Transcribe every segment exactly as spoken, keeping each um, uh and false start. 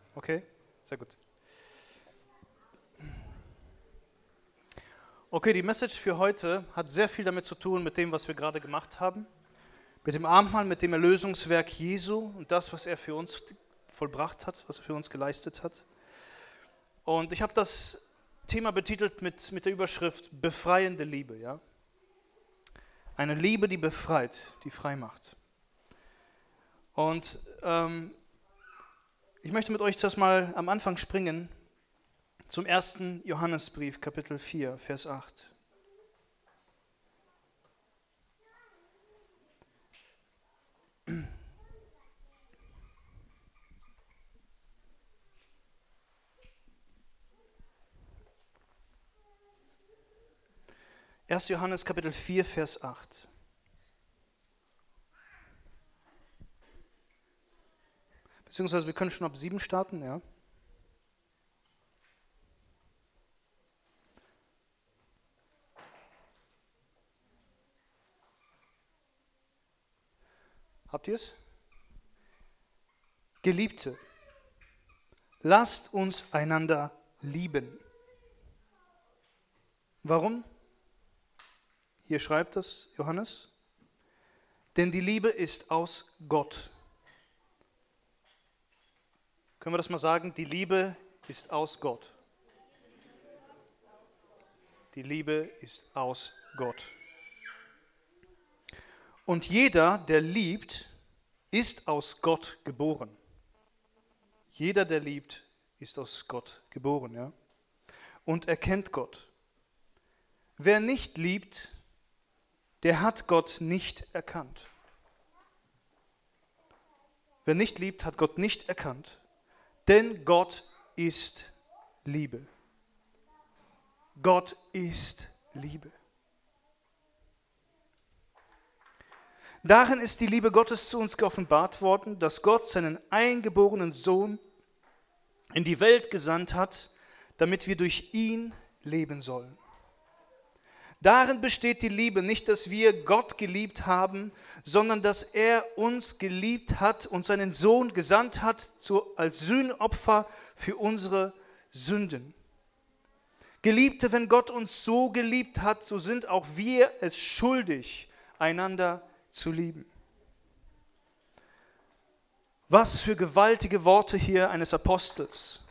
Okay, sehr gut. Okay, die Message für heute hat sehr viel damit zu tun, mit dem, was wir gerade gemacht haben. Mit dem Abendmahl, mit dem Erlösungswerk Jesu und das, was er für uns vollbracht hat, was er für uns geleistet hat. Und ich habe das Thema betitelt mit, mit der Überschrift Befreiende Liebe. Ja? Eine Liebe, die befreit, die frei macht. Und ähm, ich möchte mit euch zuerst mal am Anfang springen zum ersten Johannesbrief, Kapitel vier, Vers acht. erster Johannes, Kapitel vier, Vers acht. Beziehungsweise wir können schon ab sieben starten, ja. Habt ihr es? Geliebte, lasst uns einander lieben. Warum? Hier schreibt es Johannes. Denn die Liebe ist aus Gott. Können wir das mal sagen? Die Liebe ist aus Gott. Die Liebe ist aus Gott. Und jeder, der liebt, ist aus Gott geboren. Jeder, der liebt, ist aus Gott geboren, ja? Und erkennt Gott. Wer nicht liebt, der hat Gott nicht erkannt. Wer nicht liebt, hat Gott nicht erkannt. Denn Gott ist Liebe. Gott ist Liebe. Darin ist die Liebe Gottes zu uns geoffenbart worden, dass Gott seinen eingeborenen Sohn in die Welt gesandt hat, damit wir durch ihn leben sollen. Darin besteht die Liebe, nicht, dass wir Gott geliebt haben, sondern dass er uns geliebt hat und seinen Sohn gesandt hat zu, als Sühnopfer für unsere Sünden. Geliebte, wenn Gott uns so geliebt hat, so sind auch wir es schuldig, einander zu lieben. Was für gewaltige Worte hier eines Apostels.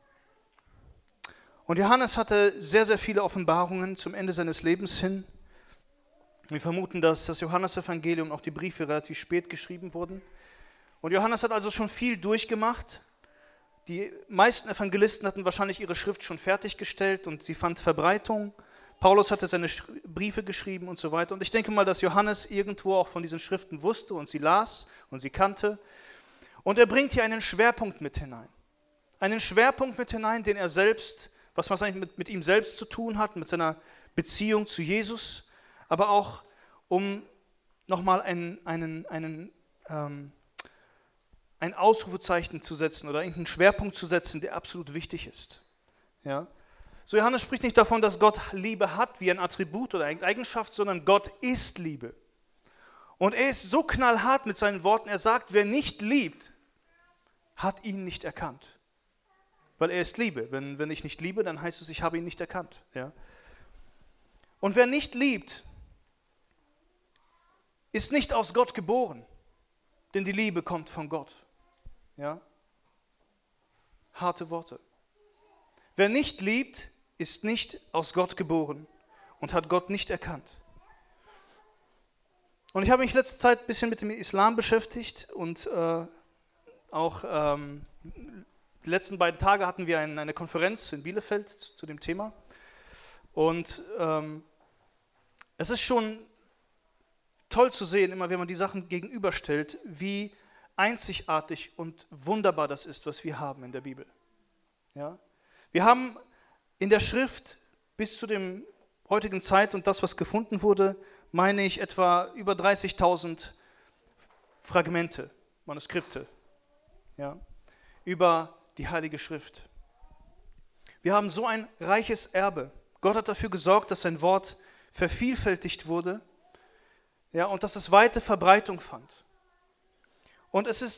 Und Johannes hatte sehr, sehr viele Offenbarungen zum Ende seines Lebens hin. Wir vermuten, dass das Johannesevangelium und auch die Briefe relativ spät geschrieben wurden. Und Johannes hat also schon viel durchgemacht. Die meisten Evangelisten hatten wahrscheinlich ihre Schrift schon fertiggestellt und sie fand Verbreitung. Paulus hatte seine Briefe geschrieben und so weiter. Und ich denke mal, dass Johannes irgendwo auch von diesen Schriften wusste und sie las und sie kannte. Und er bringt hier einen Schwerpunkt mit hinein. Einen Schwerpunkt mit hinein, den er selbst, was wahrscheinlich mit, mit ihm selbst zu tun hat, mit seiner Beziehung zu Jesus, aber auch um nochmal einen, einen, einen, ähm, ein Ausrufezeichen zu setzen oder irgendeinen Schwerpunkt zu setzen, der absolut wichtig ist. Ja? So, Johannes spricht nicht davon, dass Gott Liebe hat wie ein Attribut oder eine Eigenschaft, sondern Gott ist Liebe. Und er ist so knallhart mit seinen Worten, er sagt, wer nicht liebt, hat ihn nicht erkannt. Weil er ist Liebe. Wenn, wenn ich nicht liebe, dann heißt es, ich habe ihn nicht erkannt. Ja? Und wer nicht liebt, ist nicht aus Gott geboren, denn die Liebe kommt von Gott. Ja? Harte Worte. Wer nicht liebt, ist nicht aus Gott geboren und hat Gott nicht erkannt. Und ich habe mich letzte Zeit ein bisschen mit dem Islam beschäftigt und äh, auch ähm, die letzten beiden Tage hatten wir ein, eine Konferenz in Bielefeld zu, zu dem Thema. Und ähm, es ist schon toll zu sehen, immer wenn man die Sachen gegenüberstellt, wie einzigartig und wunderbar das ist, was wir haben in der Bibel. Ja? Wir haben in der Schrift bis zu dem heutigen Zeit und das, was gefunden wurde, meine ich etwa über dreißigtausend Fragmente, Manuskripte, ja, über die Heilige Schrift. Wir haben so ein reiches Erbe. Gott hat dafür gesorgt, dass sein Wort vervielfältigt wurde, ja, und dass es weite Verbreitung fand. Und es ist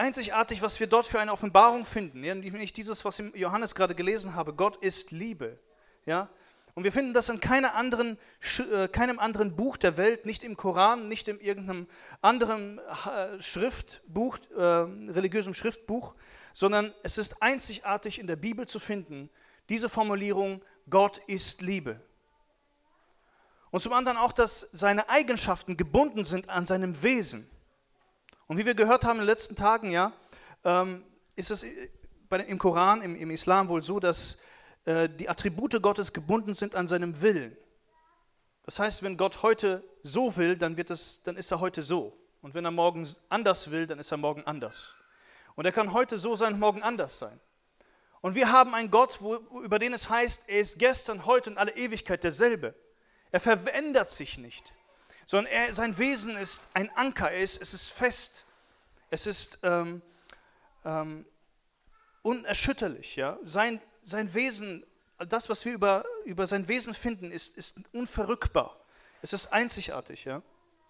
einzigartig, was wir dort für eine Offenbarung finden. Ja, nicht dieses, was ich Johannes gerade gelesen habe. Gott ist Liebe. Ja? Und wir finden das in keiner anderen, äh, keinem anderen Buch der Welt, nicht im Koran, nicht in irgendeinem anderen äh, Schriftbuch, äh, religiösem Schriftbuch, sondern es ist einzigartig in der Bibel zu finden, diese Formulierung, Gott ist Liebe. Und zum anderen auch, dass seine Eigenschaften gebunden sind an seinem Wesen. Und wie wir gehört haben in den letzten Tagen, ja, ähm, ist es bei, im Koran, im, im Islam wohl so, dass äh, die Attribute Gottes gebunden sind an seinem Willen. Das heißt, wenn Gott heute so will, dann, wird es, dann ist er heute so. Und wenn er morgen anders will, dann ist er morgen anders. Und er kann heute so sein, morgen anders sein. Und wir haben einen Gott, wo, über den es heißt, er ist gestern, heute und alle Ewigkeit derselbe. Er verändert sich nicht, sondern er, sein Wesen ist ein Anker, er ist, es ist fest, es ist ähm, ähm, unerschütterlich. Ja? Sein, sein Wesen, das, was wir über, über sein Wesen finden, ist, ist unverrückbar, es ist einzigartig. Ja?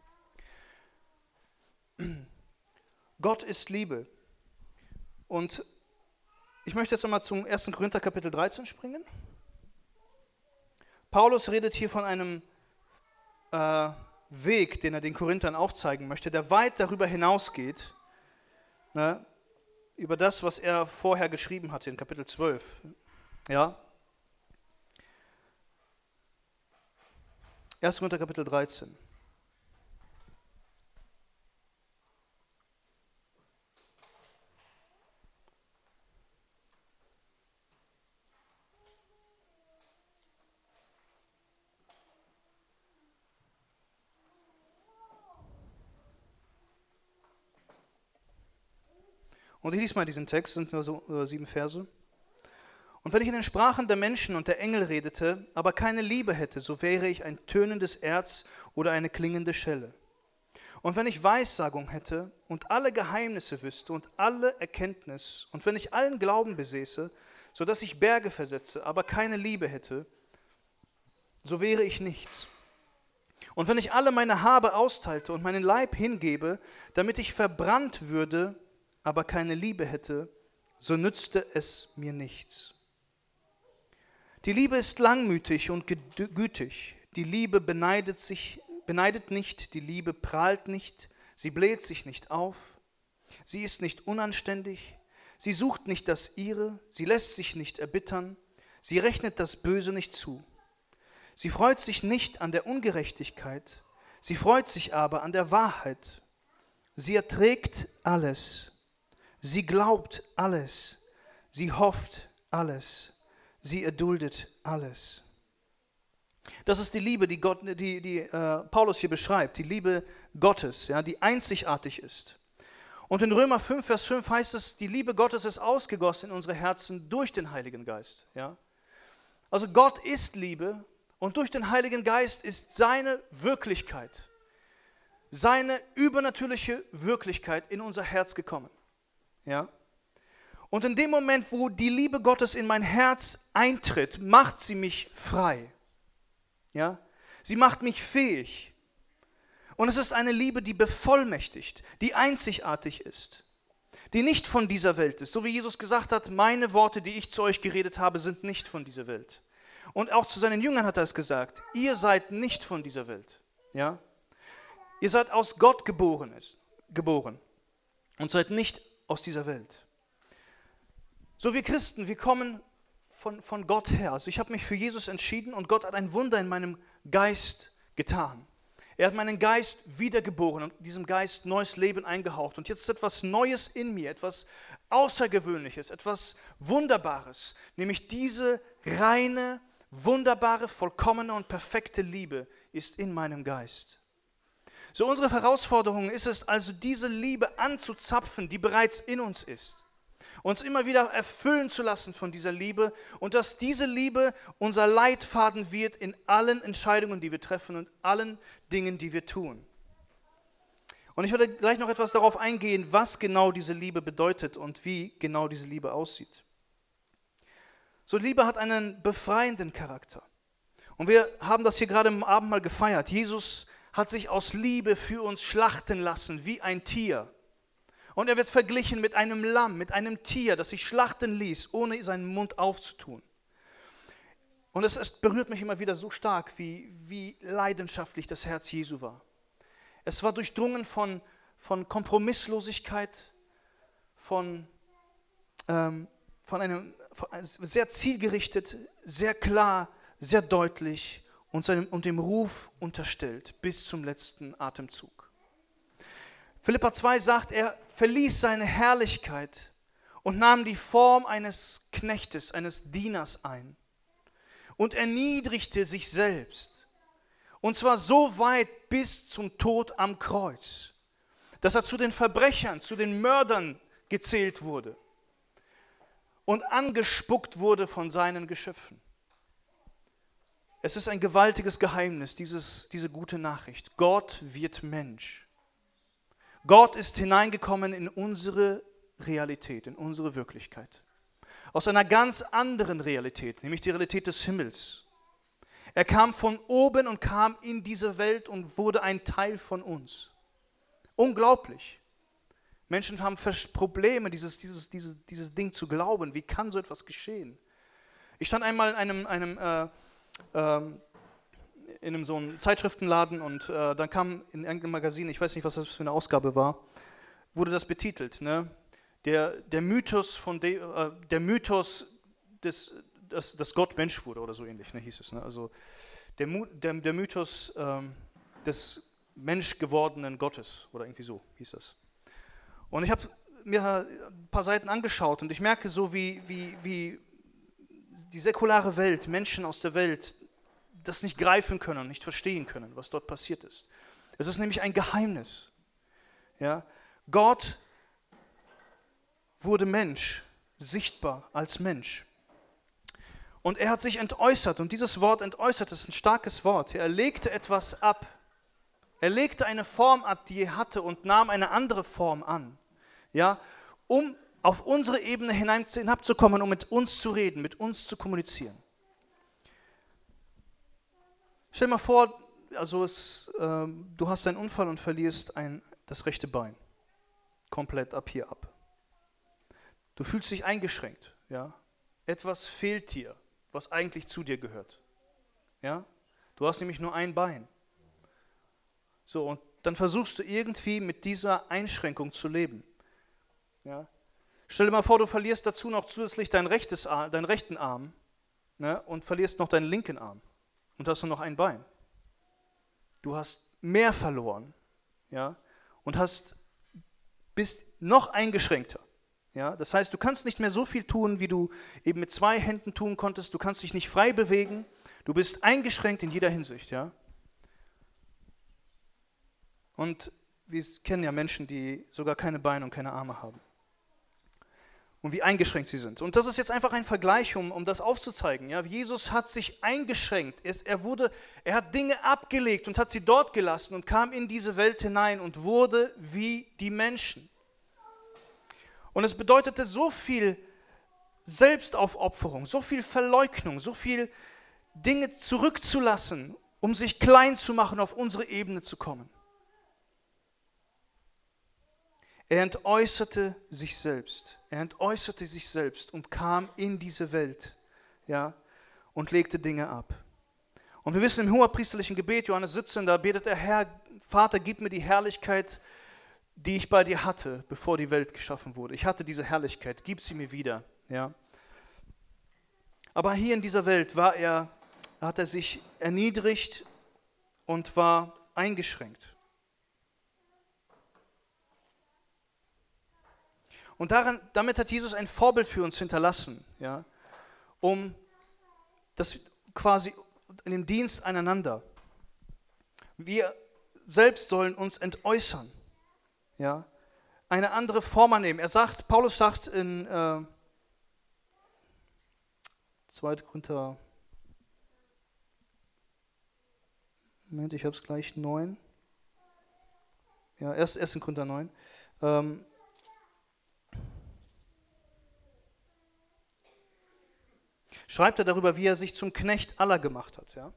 Gott ist Liebe. Und ich möchte jetzt nochmal zum ersten Korinther Kapitel dreizehn springen. Paulus redet hier von einem äh, Weg, den er den Korinthern aufzeigen möchte, der weit darüber hinausgeht, ne, über das, was er vorher geschrieben hatte in Kapitel zwölf. Ja? erster Korinther Kapitel dreizehn. Und ich lese mal diesen Text, das sind nur so äh, sieben Verse. Und wenn ich in den Sprachen der Menschen und der Engel redete, aber keine Liebe hätte, so wäre ich ein tönendes Erz oder eine klingende Schelle. Und wenn ich Weissagung hätte und alle Geheimnisse wüsste und alle Erkenntnis, und wenn ich allen Glauben besäße, so dass ich Berge versetze, aber keine Liebe hätte, so wäre ich nichts. Und wenn ich alle meine Habe austeilte und meinen Leib hingebe, damit ich verbrannt würde, aber keine Liebe hätte, so nützte es mir nichts. Die Liebe ist langmütig und gütig. Die Liebe beneidet sich, beneidet nicht, die Liebe prahlt nicht, sie bläht sich nicht auf, sie ist nicht unanständig, sie sucht nicht das Ihre, sie lässt sich nicht erbittern, sie rechnet das Böse nicht zu. Sie freut sich nicht an der Ungerechtigkeit, sie freut sich aber an der Wahrheit. Sie erträgt alles. Sie glaubt alles, sie hofft alles, sie erduldet alles. Das ist die Liebe, die, Gott, die, die äh, Paulus hier beschreibt, die Liebe Gottes, ja, die einzigartig ist. Und in Römer fünf, Vers fünf heißt es, die Liebe Gottes ist ausgegossen in unsere Herzen durch den Heiligen Geist. Ja? Also Gott ist Liebe und durch den Heiligen Geist ist seine Wirklichkeit, seine übernatürliche Wirklichkeit in unser Herz gekommen. Ja? Und in dem Moment, wo die Liebe Gottes in mein Herz eintritt, macht sie mich frei. Ja? Sie macht mich fähig. Und es ist eine Liebe, die bevollmächtigt, die einzigartig ist, die nicht von dieser Welt ist. So wie Jesus gesagt hat, meine Worte, die ich zu euch geredet habe, sind nicht von dieser Welt. Und auch zu seinen Jüngern hat er es gesagt, ihr seid nicht von dieser Welt. Ja? Ihr seid aus Gott geboren, ist, geboren und seid nicht aus dieser Welt. So wir Christen, wir kommen von, von Gott her. Also ich habe mich für Jesus entschieden und Gott hat ein Wunder in meinem Geist getan. Er hat meinen Geist wiedergeboren und diesem Geist neues Leben eingehaucht. Und jetzt ist etwas Neues in mir, etwas Außergewöhnliches, etwas Wunderbares. Nämlich diese reine, wunderbare, vollkommene und perfekte Liebe ist in meinem Geist. So unsere Herausforderung ist es also, diese Liebe anzuzapfen, die bereits in uns ist. Uns immer wieder erfüllen zu lassen von dieser Liebe und dass diese Liebe unser Leitfaden wird in allen Entscheidungen, die wir treffen und allen Dingen, die wir tun. Und ich werde gleich noch etwas darauf eingehen, was genau diese Liebe bedeutet und wie genau diese Liebe aussieht. So, Liebe hat einen befreienden Charakter. Und wir haben das hier gerade im Abendmahl gefeiert. Jesus hat sich aus Liebe für uns schlachten lassen wie ein Tier. Und er wird verglichen mit einem Lamm, mit einem Tier, das sich schlachten ließ, ohne seinen Mund aufzutun. Und es, es berührt mich immer wieder so stark, wie, wie leidenschaftlich das Herz Jesu war. Es war durchdrungen von, von Kompromisslosigkeit, von, ähm, von einem von, sehr zielgerichtet, sehr klar, sehr deutlich und, seinem, und dem Ruf unterstellt bis zum letzten Atemzug. Philipper zwei sagt, er verließ seine Herrlichkeit und nahm die Form eines Knechtes, eines Dieners ein und erniedrigte sich selbst. Und zwar so weit bis zum Tod am Kreuz, dass er zu den Verbrechern, zu den Mördern gezählt wurde und angespuckt wurde von seinen Geschöpfen. Es ist ein gewaltiges Geheimnis, dieses, diese gute Nachricht. Gott wird Mensch. Gott ist hineingekommen in unsere Realität, in unsere Wirklichkeit. Aus einer ganz anderen Realität, nämlich die Realität des Himmels. Er kam von oben und kam in diese Welt und wurde ein Teil von uns. Unglaublich. Menschen haben Probleme, dieses, dieses, dieses, dieses Ding zu glauben. Wie kann so etwas geschehen? Ich stand einmal in einem, einem, äh, äh, in einem so einem Zeitschriftenladen und äh, dann kam in irgendeinem Magazin, ich weiß nicht, was das für eine Ausgabe war, wurde das betitelt, ne? Der, der Mythos, von de, äh, der Mythos des, dass, dass Gott Mensch wurde oder so ähnlich, ne, hieß es. Ne? Also der, der, der Mythos ähm, des menschgewordenen Gottes oder irgendwie so hieß das. Und ich habe mir ein paar Seiten angeschaut und ich merke so, wie, wie, wie die säkulare Welt, Menschen aus der Welt, das nicht greifen können, nicht verstehen können, was dort passiert ist. Es ist nämlich ein Geheimnis. Ja? Gott wurde Mensch, sichtbar als Mensch. Und er hat sich entäußert, und dieses Wort entäußert ist ein starkes Wort. Er legte etwas ab. Er legte eine Form ab, die er hatte, und nahm eine andere Form an, ja, um auf unsere Ebene hinein, hinabzukommen, um mit uns zu reden, mit uns zu kommunizieren. Stell dir mal vor, also es, äh, du hast einen Unfall und verlierst ein, das rechte Bein. Komplett ab hier ab. Du fühlst dich eingeschränkt. Ja? Etwas fehlt dir, was eigentlich zu dir gehört. Ja? Du hast nämlich nur ein Bein. So, und dann versuchst du irgendwie mit dieser Einschränkung zu leben. Ja? Stell dir mal vor, du verlierst dazu noch zusätzlich dein rechtes Arm, deinen rechten Arm, ne, und verlierst noch deinen linken Arm. Und hast nur noch ein Bein. Du hast mehr verloren, ja, und hast, bist noch eingeschränkter. Ja. Das heißt, du kannst nicht mehr so viel tun, wie du eben mit zwei Händen tun konntest. Du kannst dich nicht frei bewegen. Du bist eingeschränkt in jeder Hinsicht. Ja. Und wir kennen ja Menschen, die sogar keine Beine und keine Arme haben. Und wie eingeschränkt sie sind. Und das ist jetzt einfach ein Vergleich, um, um das aufzuzeigen. Ja, Jesus hat sich eingeschränkt. Es, er, wurde, er hat Dinge abgelegt und hat sie dort gelassen und kam in diese Welt hinein und wurde wie die Menschen. Und es bedeutete so viel Selbstaufopferung, so viel Verleugnung, so viel Dinge zurückzulassen, um sich klein zu machen, auf unsere Ebene zu kommen. Er entäußerte sich selbst. Er entäußerte sich selbst und kam in diese Welt, ja, und legte Dinge ab. Und wir wissen im hohepriesterlichen Gebet, Johannes siebzehn, da betet er: Herr, Vater, gib mir die Herrlichkeit, die ich bei dir hatte, bevor die Welt geschaffen wurde. Ich hatte diese Herrlichkeit, gib sie mir wieder. Ja. Aber hier in dieser Welt war er, hat er sich erniedrigt und war eingeschränkt. Und daran, damit hat Jesus ein Vorbild für uns hinterlassen, ja, um das quasi in dem Dienst aneinander. Wir selbst sollen uns entäußern, ja, eine andere Form annehmen. Er sagt, Paulus sagt in äh, zweiter Korinther, Moment, ich habe es gleich, neun, ja, erst, erst in Korinther neun, ähm, schreibt er darüber, wie er sich zum Knecht aller gemacht hat. Ja?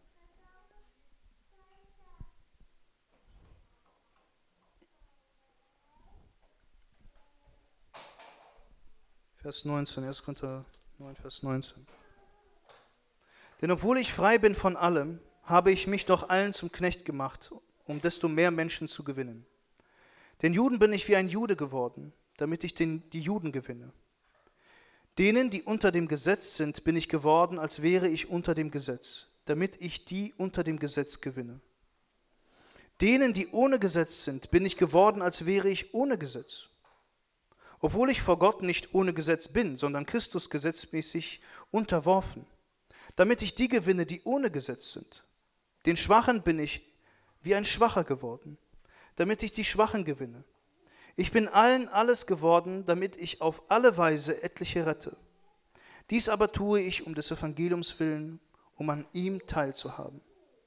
Vers neunzehn, erster Korinther neun, Vers neunzehn. Denn obwohl ich frei bin von allem, habe ich mich doch allen zum Knecht gemacht, um desto mehr Menschen zu gewinnen. Den Juden bin ich wie ein Jude geworden, damit ich den, die Juden gewinne. Denen, die unter dem Gesetz sind, bin ich geworden, als wäre ich unter dem Gesetz, damit ich die unter dem Gesetz gewinne. Denen, die ohne Gesetz sind, bin ich geworden, als wäre ich ohne Gesetz. Obwohl ich vor Gott nicht ohne Gesetz bin, sondern Christus gesetzmäßig unterworfen, damit ich die gewinne, die ohne Gesetz sind. Den Schwachen bin ich wie ein Schwacher geworden, damit ich die Schwachen gewinne. Ich bin allen alles geworden, damit ich auf alle Weise etliche rette. Dies aber tue ich um des Evangeliums willen, um an ihm teilzuhaben.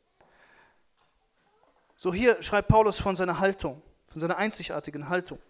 So hier schreibt Paulus von seiner Haltung, von seiner einzigartigen Haltung.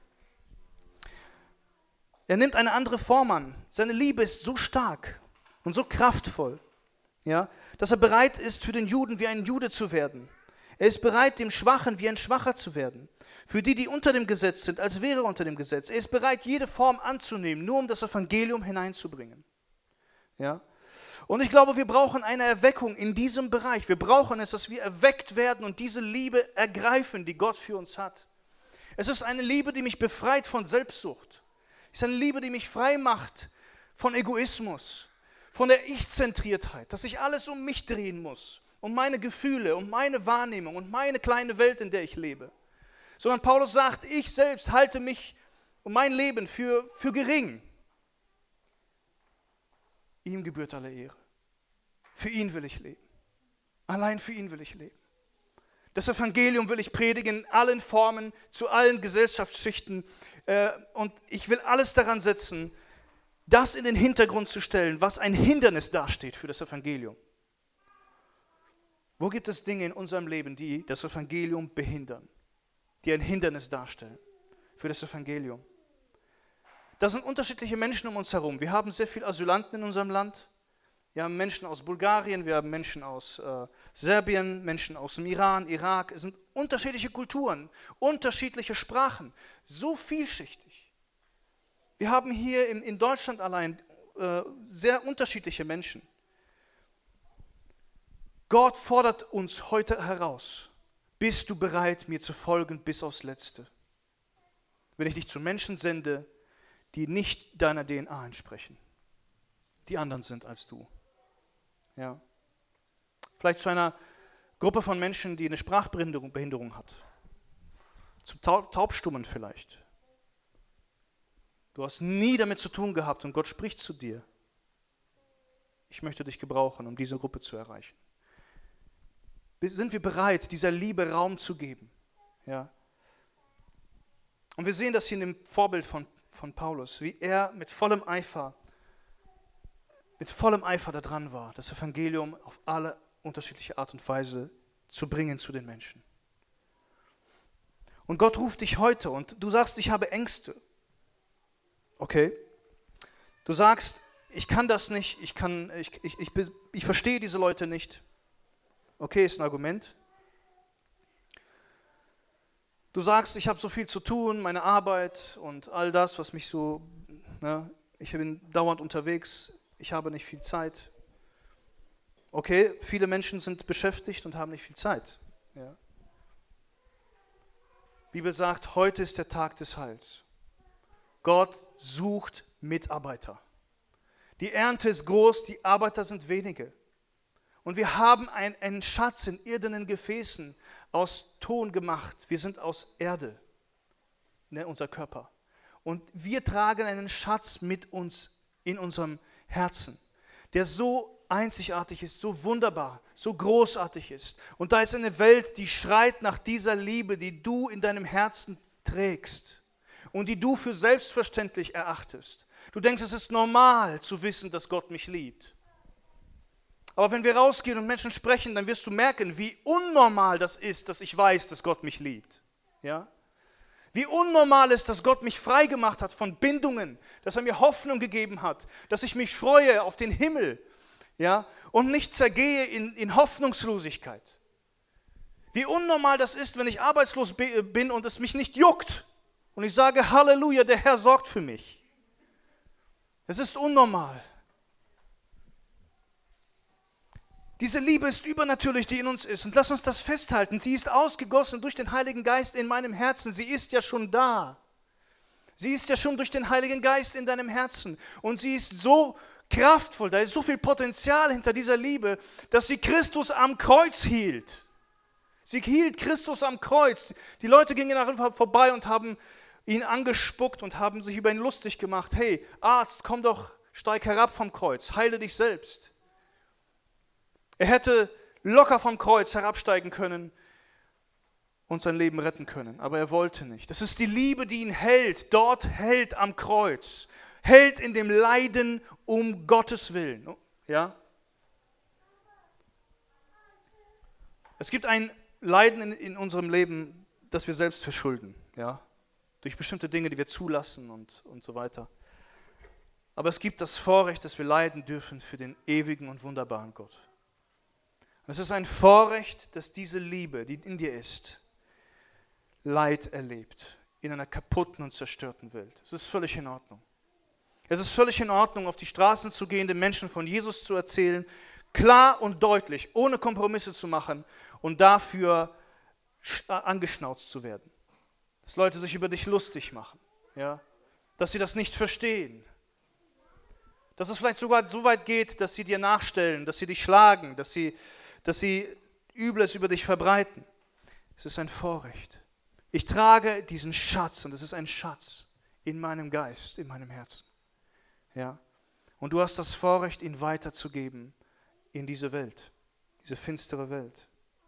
Er nimmt eine andere Form an. Seine Liebe ist so stark und so kraftvoll, ja, dass er bereit ist, für den Juden wie ein Jude zu werden. Er ist bereit, dem Schwachen wie ein Schwacher zu werden. Für die, die unter dem Gesetz sind, als wäre er unter dem Gesetz. Er ist bereit, jede Form anzunehmen, nur um das Evangelium hineinzubringen. Ja? Und ich glaube, wir brauchen eine Erweckung in diesem Bereich. Wir brauchen es, dass wir erweckt werden und diese Liebe ergreifen, die Gott für uns hat. Es ist eine Liebe, die mich befreit von Selbstsucht. Es ist eine Liebe, die mich frei macht von Egoismus, von der Ich-Zentriertheit, dass ich alles um mich drehen muss, um meine Gefühle, um meine Wahrnehmung und meine kleine Welt, in der ich lebe. Sondern Paulus sagt, ich selbst halte mich und mein Leben für, für gering. Ihm gebührt alle Ehre. Für ihn will ich leben. Allein für ihn will ich leben. Das Evangelium will ich predigen in allen Formen, zu allen Gesellschaftsschichten. Äh, und ich will alles daran setzen, das in den Hintergrund zu stellen, was ein Hindernis dasteht für das Evangelium. Wo gibt es Dinge in unserem Leben, die das Evangelium behindern, die ein Hindernis darstellen für das Evangelium? Da sind unterschiedliche Menschen um uns herum. Wir haben sehr viele Asylanten in unserem Land. Wir haben Menschen aus Bulgarien, wir haben Menschen aus äh, Serbien, Menschen aus dem Iran, Irak. Es sind unterschiedliche Kulturen, unterschiedliche Sprachen, so vielschichtig. Wir haben hier in, in Deutschland allein äh, sehr unterschiedliche Menschen. Gott fordert uns heute heraus. Bist du bereit, mir zu folgen bis aufs Letzte? Wenn ich dich zu Menschen sende, die nicht deiner D N A entsprechen, die anderen sind als du. Ja. Vielleicht zu einer Gruppe von Menschen, die eine Sprachbehinderung Behinderung hat. Zu Taubstummen vielleicht. Du hast nie damit zu tun gehabt und Gott spricht zu dir. Ich möchte dich gebrauchen, um diese Gruppe zu erreichen. Sind wir bereit, dieser Liebe Raum zu geben? Ja. Und wir sehen das hier in dem Vorbild von, von Paulus, wie er mit vollem Eifer, mit vollem Eifer da dran war, das Evangelium auf alle unterschiedliche Art und Weise zu bringen zu den Menschen. Und Gott ruft dich heute und du sagst, ich habe Ängste. Okay. Du sagst, ich kann das nicht, ich, kann, ich, ich, ich, ich verstehe diese Leute nicht. Okay, ist ein Argument. Du sagst, ich habe so viel zu tun, meine Arbeit und all das, was mich so, ne, ich bin dauernd unterwegs, ich habe nicht viel Zeit. Okay, viele Menschen sind beschäftigt und haben nicht viel Zeit. Ja. Die Bibel sagt, heute ist der Tag des Heils. Gott sucht Mitarbeiter. Die Ernte ist groß, die Arbeiter sind wenige. Und wir haben ein, einen Schatz in irdenen Gefäßen aus Ton gemacht. Wir sind aus Erde, ne, unser Körper. Und wir tragen einen Schatz mit uns in unserem Herzen, der so einzigartig ist, so wunderbar, so großartig ist. Und da ist eine Welt, die schreit nach dieser Liebe, die du in deinem Herzen trägst und die du für selbstverständlich erachtest. Du denkst, es ist normal zu wissen, dass Gott mich liebt. Aber wenn wir rausgehen und Menschen sprechen, dann wirst du merken, wie unnormal das ist, dass ich weiß, dass Gott mich liebt. Ja? Wie unnormal ist, dass Gott mich frei gemacht hat von Bindungen, dass er mir Hoffnung gegeben hat, dass ich mich freue auf den Himmel, ja? Und nicht zergehe in, in Hoffnungslosigkeit. Wie unnormal das ist, wenn ich arbeitslos bin und es mich nicht juckt und ich sage, Halleluja, der Herr sorgt für mich. Es ist unnormal. Diese Liebe ist übernatürlich, die in uns ist. Und lass uns das festhalten. Sie ist ausgegossen durch den Heiligen Geist in meinem Herzen. Sie ist ja schon da. Sie ist ja schon durch den Heiligen Geist in deinem Herzen. Und sie ist so kraftvoll, da ist so viel Potenzial hinter dieser Liebe, dass sie Christus am Kreuz hielt. Sie hielt Christus am Kreuz. Die Leute gingen daran vorbei und haben ihn angespuckt und haben sich über ihn lustig gemacht. Hey, Arzt, komm doch, steig herab vom Kreuz, heile dich selbst. Er hätte locker vom Kreuz herabsteigen können und sein Leben retten können, aber er wollte nicht. Das ist die Liebe, die ihn hält, dort hält am Kreuz, hält in dem Leiden um Gottes Willen. Ja? Es gibt ein Leiden in, in unserem Leben, das wir selbst verschulden, ja? Durch bestimmte Dinge, die wir zulassen und, und so weiter. Aber es gibt das Vorrecht, dass wir leiden dürfen für den ewigen und wunderbaren Gott. Und es ist ein Vorrecht, dass diese Liebe, die in dir ist, Leid erlebt in einer kaputten und zerstörten Welt. Es ist völlig in Ordnung. Es ist völlig in Ordnung, auf die Straßen zu gehen, den Menschen von Jesus zu erzählen, klar und deutlich, ohne Kompromisse zu machen und dafür angeschnauzt zu werden. Dass Leute sich über dich lustig machen, ja? Dass sie das nicht verstehen. Dass es vielleicht sogar so weit geht, dass sie dir nachstellen, dass sie dich schlagen, dass sie, dass sie Übles über dich verbreiten. Es ist ein Vorrecht. Ich trage diesen Schatz, und es ist ein Schatz in meinem Geist, in meinem Herzen. Ja? Und du hast das Vorrecht, ihn weiterzugeben in diese Welt, diese finstere Welt.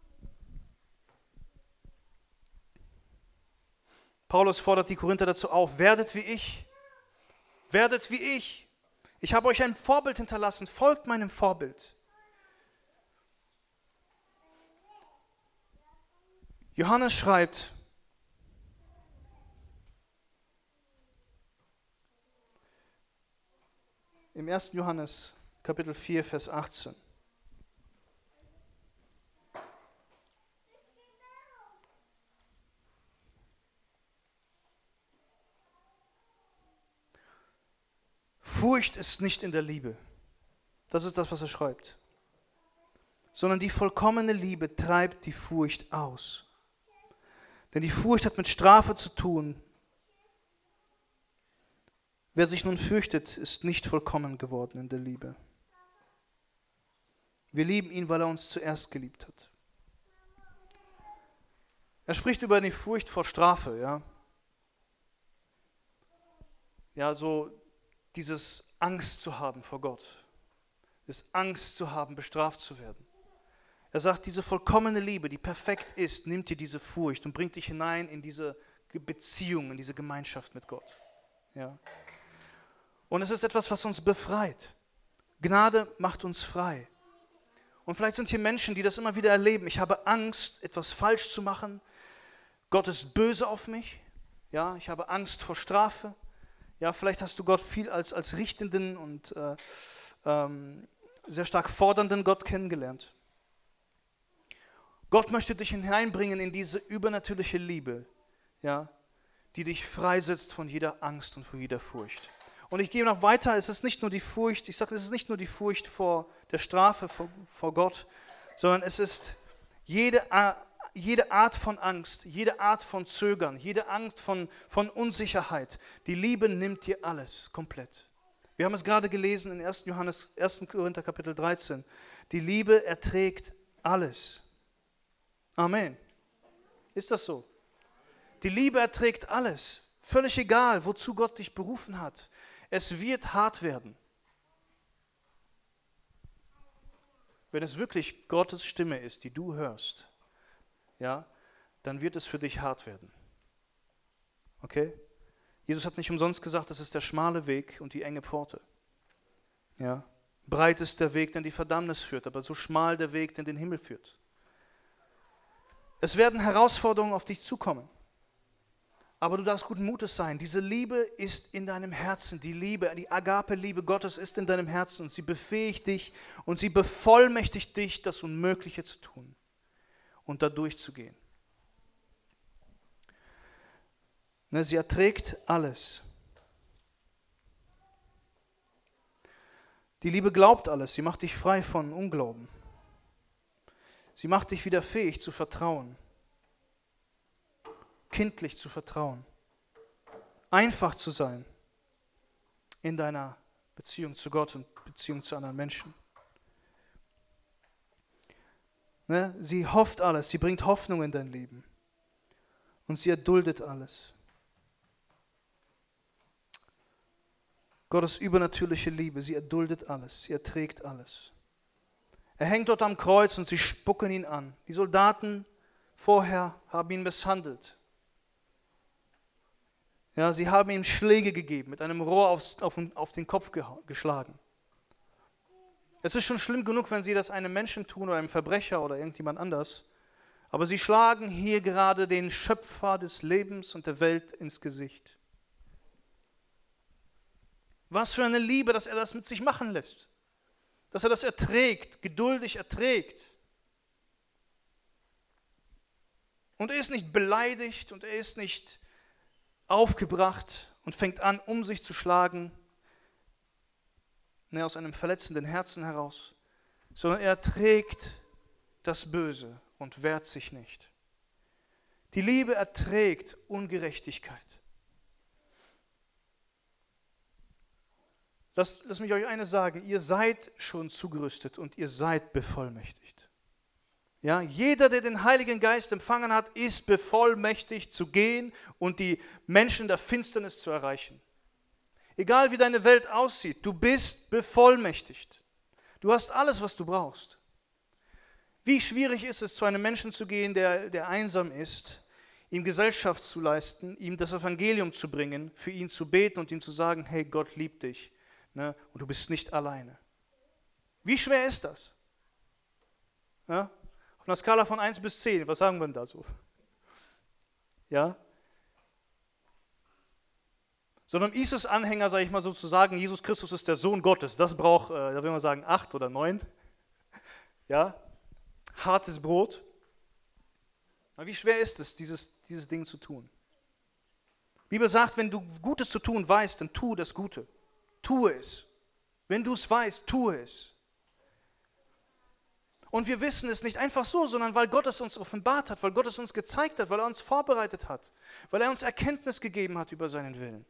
Paulus fordert die Korinther dazu auf, werdet wie ich, werdet wie ich. Ich habe euch ein Vorbild hinterlassen, folgt meinem Vorbild. Johannes schreibt, im ersten Johannes, Kapitel vier, Vers achtzehn. Furcht ist nicht in der Liebe. Das ist das, was er schreibt. Sondern die vollkommene Liebe treibt die Furcht aus. Denn die Furcht hat mit Strafe zu tun. Wer sich nun fürchtet, ist nicht vollkommen geworden in der Liebe. Wir lieben ihn, weil er uns zuerst geliebt hat. Er spricht über die Furcht vor Strafe, ja. Ja, so dieses Angst zu haben vor Gott. Das Angst zu haben, bestraft zu werden. Er sagt, diese vollkommene Liebe, die perfekt ist, nimmt dir diese Furcht und bringt dich hinein in diese Beziehung, in diese Gemeinschaft mit Gott. Ja. Und es ist etwas, was uns befreit. Gnade macht uns frei. Und vielleicht sind hier Menschen, die das immer wieder erleben. Ich habe Angst, etwas falsch zu machen. Gott ist böse auf mich. Ja, ich habe Angst vor Strafe. Ja, vielleicht hast du Gott viel als, als richtenden und äh, ähm, sehr stark fordernden Gott kennengelernt. Gott möchte dich hineinbringen in diese übernatürliche Liebe, ja, die dich freisetzt von jeder Angst und von jeder Furcht. Und ich gehe noch weiter, es ist nicht nur die Furcht, ich sage, es ist nicht nur die Furcht vor der Strafe, vor, vor Gott, sondern es ist jede, jede Art von Angst, jede Art von Zögern, jede Angst von, von Unsicherheit. Die Liebe nimmt dir alles komplett. Wir haben es gerade gelesen in ersten Johannes, ersten Korinther Kapitel dreizehn. Die Liebe erträgt alles. Amen. Ist das so? Die Liebe erträgt alles. Völlig egal, wozu Gott dich berufen hat. Es wird hart werden. Wenn es wirklich Gottes Stimme ist, die du hörst, ja, dann wird es für dich hart werden. Okay? Jesus hat nicht umsonst gesagt, das ist der schmale Weg und die enge Pforte. Ja? Breit ist der Weg, der in die Verdammnis führt, aber so schmal der Weg, der in den Himmel führt. Es werden Herausforderungen auf dich zukommen. Aber du darfst guten Mutes sein. Diese Liebe ist in deinem Herzen. Die Liebe, die Agape-Liebe Gottes ist in deinem Herzen und sie befähigt dich und sie bevollmächtigt dich, das Unmögliche zu tun und da durchzugehen. Ne, sie erträgt alles. Die Liebe glaubt alles, sie macht dich frei von Unglauben. Sie macht dich wieder fähig zu vertrauen, kindlich zu vertrauen, einfach zu sein in deiner Beziehung zu Gott und Beziehung zu anderen Menschen. Ne? Sie hofft alles, sie bringt Hoffnung in dein Leben und sie erduldet alles. Gottes übernatürliche Liebe, sie erduldet alles, sie erträgt alles. Er hängt dort am Kreuz und sie spucken ihn an. Die Soldaten vorher haben ihn misshandelt. Ja, sie haben ihm Schläge gegeben, mit einem Rohr aufs, auf, auf den Kopf geschlagen. Es ist schon schlimm genug, wenn sie das einem Menschen tun oder einem Verbrecher oder irgendjemand anders. Aber sie schlagen hier gerade den Schöpfer des Lebens und der Welt ins Gesicht. Was für eine Liebe, dass er das mit sich machen lässt. Dass er das erträgt, geduldig erträgt. Und er ist nicht beleidigt und er ist nicht aufgebracht und fängt an, um sich zu schlagen, ne, aus einem verletzenden Herzen heraus, sondern er trägt das Böse und wehrt sich nicht. Die Liebe erträgt Ungerechtigkeit. Lass, lass mich euch eines sagen, ihr seid schon zugerüstet und ihr seid bevollmächtigt. Ja, jeder, der den Heiligen Geist empfangen hat, ist bevollmächtigt zu gehen und die Menschen der Finsternis zu erreichen. Egal wie deine Welt aussieht, du bist bevollmächtigt. Du hast alles, was du brauchst. Wie schwierig ist es, zu einem Menschen zu gehen, der, der einsam ist, ihm Gesellschaft zu leisten, ihm das Evangelium zu bringen, für ihn zu beten und ihm zu sagen, hey, Gott liebt dich, ne, und du bist nicht alleine. Wie schwer ist das? Ja? Auf einer Skala von eins bis zehn, was sagen wir denn da so? Ja? So einem ISIS-Anhänger, sage ich mal so zu sagen, Jesus Christus ist der Sohn Gottes, das braucht, äh, da will man sagen, acht oder neun. Ja? Hartes Brot. Aber wie schwer ist es, dieses, dieses Ding zu tun? Die Bibel sagt, wenn du Gutes zu tun weißt, dann tu das Gute. Tue es. Wenn du es weißt, tue es. Und wir wissen es nicht einfach so, sondern weil Gott es uns offenbart hat, weil Gott es uns gezeigt hat, weil er uns vorbereitet hat, weil er uns Erkenntnis gegeben hat über seinen Willen.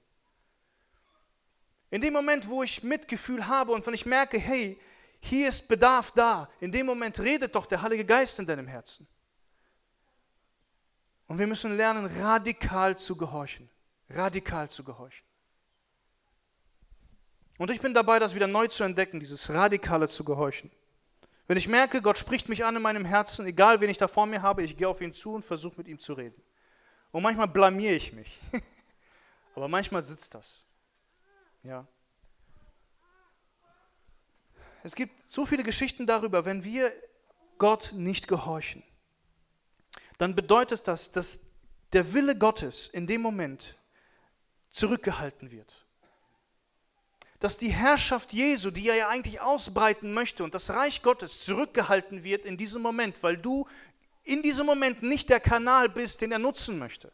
In dem Moment, wo ich Mitgefühl habe und wenn ich merke, hey, hier ist Bedarf da, in dem Moment redet doch der Heilige Geist in deinem Herzen. Und wir müssen lernen, radikal zu gehorchen. Radikal zu gehorchen. Und ich bin dabei, das wieder neu zu entdecken, dieses radikale zu gehorchen. Wenn ich merke, Gott spricht mich an in meinem Herzen, egal wen ich da vor mir habe, ich gehe auf ihn zu und versuche mit ihm zu reden. Und manchmal blamiere ich mich. Aber manchmal sitzt das. Ja. Es gibt so viele Geschichten darüber, wenn wir Gott nicht gehorchen, dann bedeutet das, dass der Wille Gottes in dem Moment zurückgehalten wird. Dass die Herrschaft Jesu, die er ja eigentlich ausbreiten möchte und das Reich Gottes zurückgehalten wird in diesem Moment, weil du in diesem Moment nicht der Kanal bist, den er nutzen möchte.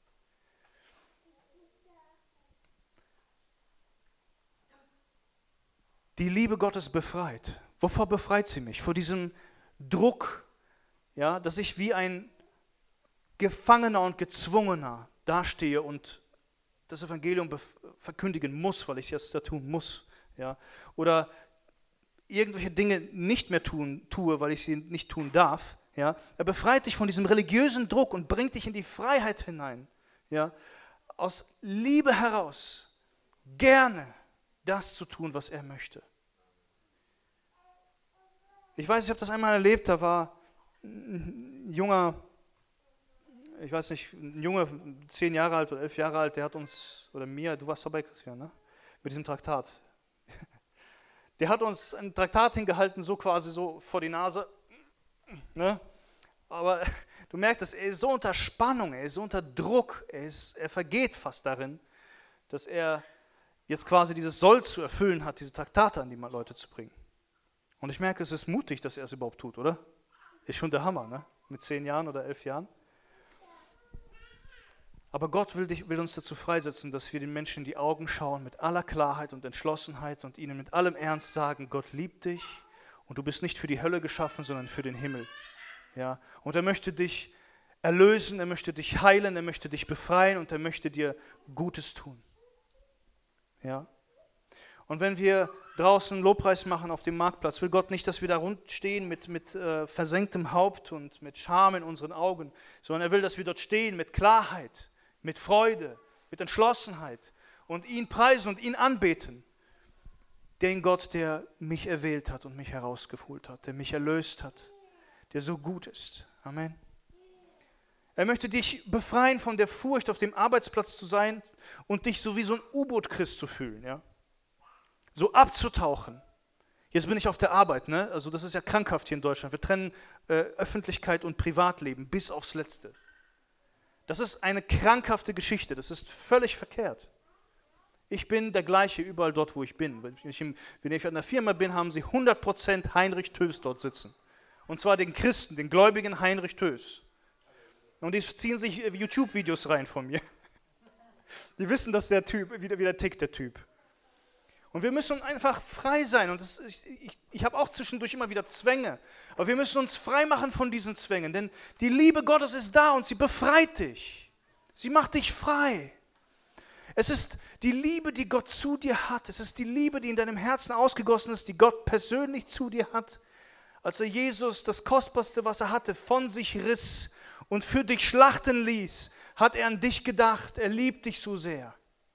Die Liebe Gottes befreit. Wovor befreit sie mich? Vor diesem Druck, ja, dass ich wie ein Gefangener und Gezwungener dastehe und das Evangelium verkündigen muss, weil ich es da tun muss. Ja. Oder irgendwelche Dinge nicht mehr tun, tue, weil ich sie nicht tun darf. Ja. Er befreit dich von diesem religiösen Druck und bringt dich in die Freiheit hinein. Ja. Aus Liebe heraus gerne das zu tun, was er möchte. Ich weiß, ich habe das einmal erlebt, da war ein junger, ich weiß nicht, ein Junge, zehn Jahre alt oder elf Jahre alt, der hat uns, oder mir, du warst dabei, Christian, ne? Mit diesem Traktat. Der hat uns ein Traktat hingehalten, so quasi so vor die Nase, ne? Aber du merkst, er ist so unter Spannung, er ist so unter Druck, er, ist, er vergeht fast darin, dass er jetzt quasi dieses Soll zu erfüllen hat, diese Traktate an die Leute zu bringen. Und ich merke, es ist mutig, dass er es überhaupt tut, oder? Ist schon der Hammer, ne? Mit zehn Jahren oder elf Jahren. Aber Gott will, dich, will uns dazu freisetzen, dass wir den Menschen in die Augen schauen mit aller Klarheit und Entschlossenheit und ihnen mit allem Ernst sagen, Gott liebt dich und du bist nicht für die Hölle geschaffen, sondern für den Himmel. Ja? Und er möchte dich erlösen, er möchte dich heilen, er möchte dich befreien und er möchte dir Gutes tun. Ja? Und wenn wir draußen Lobpreis machen auf dem Marktplatz, will Gott nicht, dass wir da rund stehen mit, mit äh, versenktem Haupt und mit Scham in unseren Augen, sondern er will, dass wir dort stehen mit Klarheit, mit Freude, mit Entschlossenheit und ihn preisen und ihn anbeten. Den Gott, der mich erwählt hat und mich herausgeholt hat, der mich erlöst hat, der so gut ist. Amen. Er möchte dich befreien von der Furcht, auf dem Arbeitsplatz zu sein und dich so wie so ein U-Boot-Christ zu fühlen, ja? So abzutauchen. Jetzt bin ich auf der Arbeit, ne? Also das ist ja krankhaft hier in Deutschland. Wir trennen äh, Öffentlichkeit und Privatleben bis aufs Letzte. Das ist eine krankhafte Geschichte, das ist völlig verkehrt. Ich bin der gleiche überall dort, wo ich bin. Wenn ich, im, wenn ich an der Firma bin, haben sie hundert Prozent Heinrich Tös dort sitzen. Und zwar den Christen, den gläubigen Heinrich Tös. Und die ziehen sich YouTube-Videos rein von mir. Die wissen, dass der Typ, wie der, wie der tickt, der Typ. Und wir müssen einfach frei sein. Und das, ich, ich, ich habe auch zwischendurch immer wieder Zwänge. Aber wir müssen uns frei machen von diesen Zwängen. Denn die Liebe Gottes ist da und sie befreit dich. Sie macht dich frei. Es ist die Liebe, die Gott zu dir hat. Es ist die Liebe, die in deinem Herzen ausgegossen ist, die Gott persönlich zu dir hat. Als er Jesus, das Kostbarste, was er hatte, von sich riss und für dich schlachten ließ, hat er an dich gedacht. Er liebt dich so sehr.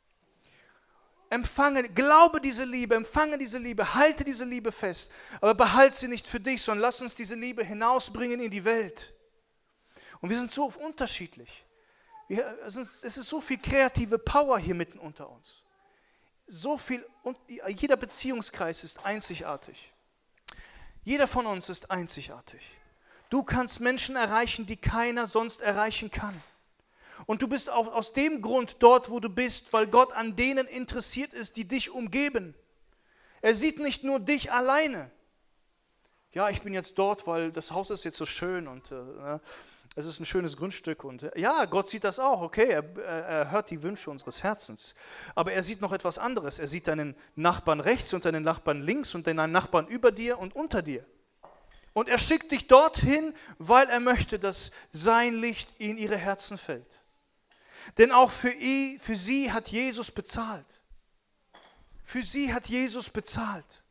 Empfange, glaube diese Liebe, empfange diese Liebe, halte diese Liebe fest, aber behalte sie nicht für dich, sondern lass uns diese Liebe hinausbringen in die Welt. Und wir sind so unterschiedlich. Wir, es ist so viel kreative Power hier mitten unter uns. So viel, und jeder Beziehungskreis ist einzigartig. Jeder von uns ist einzigartig. Du kannst Menschen erreichen, die keiner sonst erreichen kann. Und du bist auch aus dem Grund dort, wo du bist, weil Gott an denen interessiert ist, die dich umgeben. Er sieht nicht nur dich alleine. Ja, ich bin jetzt dort, weil das Haus ist jetzt so schön und äh, es ist ein schönes Grundstück. Und äh, ja, Gott sieht das auch, okay, er, er hört die Wünsche unseres Herzens. Aber er sieht noch etwas anderes. Er sieht deinen Nachbarn rechts und deinen Nachbarn links und deinen Nachbarn über dir und unter dir. Und er schickt dich dorthin, weil er möchte, dass sein Licht in ihre Herzen fällt. Denn auch für, ihn, für sie hat Jesus bezahlt. Für sie hat Jesus bezahlt.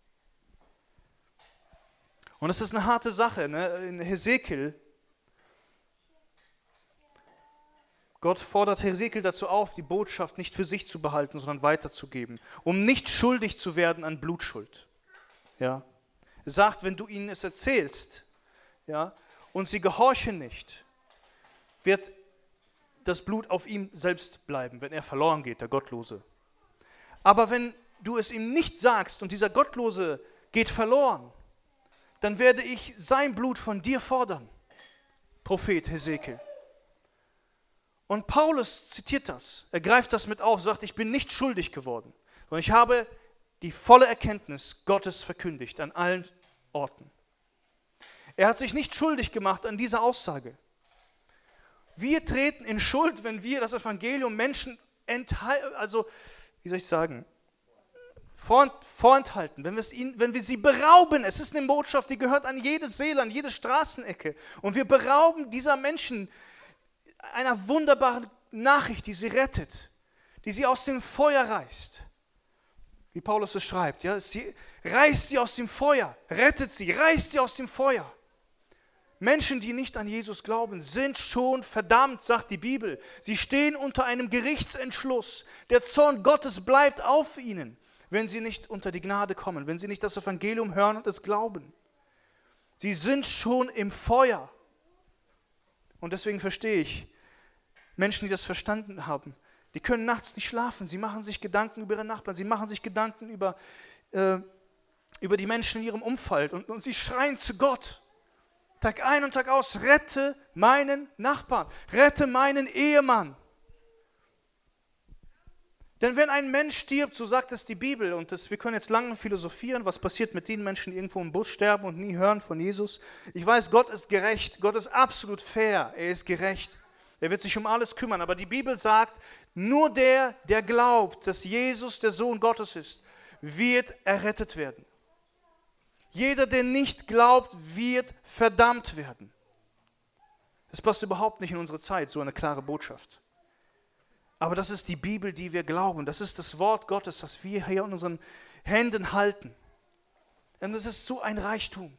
Und das ist eine harte Sache. Ne? In Hesekiel, Gott fordert Hesekiel dazu auf, die Botschaft nicht für sich zu behalten, sondern weiterzugeben, um nicht schuldig zu werden an Blutschuld. Ja? Er sagt, wenn du ihnen es erzählst, ja, und sie gehorchen nicht, wird das Blut auf ihm selbst bleiben, wenn er verloren geht, der Gottlose. Aber wenn du es ihm nicht sagst und dieser Gottlose geht verloren, dann werde ich sein Blut von dir fordern, Prophet Hesekiel. Und Paulus zitiert das, er greift das mit auf, sagt, ich bin nicht schuldig geworden, sondern ich habe die volle Erkenntnis Gottes verkündigt an allen Orten. Er hat sich nicht schuldig gemacht an dieser Aussage. Wir treten in Schuld, wenn wir das Evangelium Menschen enthalten, also, wie soll ich sagen, vorenthalten, wenn wir, es ihnen, wenn wir sie berauben. Es ist eine Botschaft, die gehört an jede Seele, an jede Straßenecke. Und wir berauben dieser Menschen einer wunderbaren Nachricht, die sie rettet, die sie aus dem Feuer reißt. Wie Paulus es schreibt, ja, sie reißt sie aus dem Feuer, rettet sie, reißt sie aus dem Feuer. Menschen, die nicht an Jesus glauben, sind schon verdammt, sagt die Bibel. Sie stehen unter einem Gerichtsentschluss. Der Zorn Gottes bleibt auf ihnen, wenn sie nicht unter die Gnade kommen, wenn sie nicht das Evangelium hören und es glauben. Sie sind schon im Feuer. Und deswegen verstehe ich Menschen, die das verstanden haben, die können nachts nicht schlafen. Sie machen sich Gedanken über ihre Nachbarn, sie machen sich Gedanken über, äh, über die Menschen in ihrem Umfeld und, und sie schreien zu Gott. Tag ein und Tag aus, rette meinen Nachbarn, rette meinen Ehemann. Denn wenn ein Mensch stirbt, so sagt es die Bibel, und das, wir können jetzt lange philosophieren, was passiert mit den Menschen, die irgendwo im Bus sterben und nie hören von Jesus. Ich weiß, Gott ist gerecht, Gott ist absolut fair, er ist gerecht. Er wird sich um alles kümmern. Aber die Bibel sagt, nur der, der glaubt, dass Jesus der Sohn Gottes ist, wird errettet werden. Jeder, der nicht glaubt, wird verdammt werden. Das passt überhaupt nicht in unsere Zeit, so eine klare Botschaft. Aber das ist die Bibel, die wir glauben. Das ist das Wort Gottes, das wir hier in unseren Händen halten. Und das ist so ein Reichtum.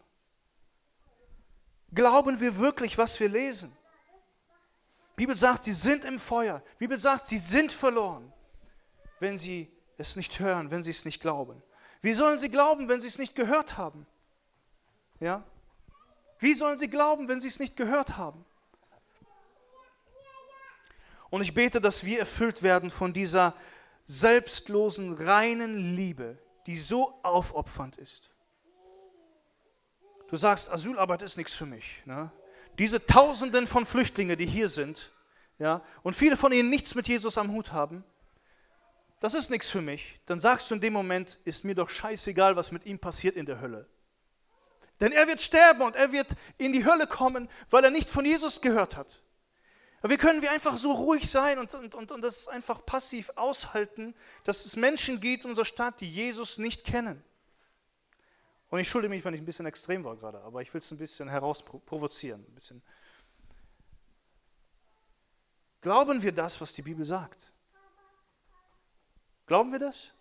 Glauben wir wirklich, was wir lesen? Die Bibel sagt, sie sind im Feuer. Die Bibel sagt, sie sind verloren, wenn sie es nicht hören, wenn sie es nicht glauben. Wie sollen sie glauben, wenn sie es nicht gehört haben? Ja? Wie sollen sie glauben, wenn sie es nicht gehört haben? Und ich bete, dass wir erfüllt werden von dieser selbstlosen, reinen Liebe, die so aufopfernd ist. Du sagst, Asylarbeit ist nichts für mich. Ne? Diese Tausenden von Flüchtlingen, die hier sind, ja, und viele von ihnen nichts mit Jesus am Hut haben, das ist nichts für mich. Dann sagst du in dem Moment, ist mir doch scheißegal, was mit ihm passiert in der Hölle. Denn er wird sterben und er wird in die Hölle kommen, weil er nicht von Jesus gehört hat. Aber wir können wir einfach so ruhig sein und, und, und, und das einfach passiv aushalten, dass es Menschen gibt in unserer Stadt, die Jesus nicht kennen. Und ich schulde mich, wenn ich ein bisschen extrem war gerade, aber ich will es ein bisschen herausprovozieren. Ein bisschen. Glauben wir das, was die Bibel sagt? Glauben wir das?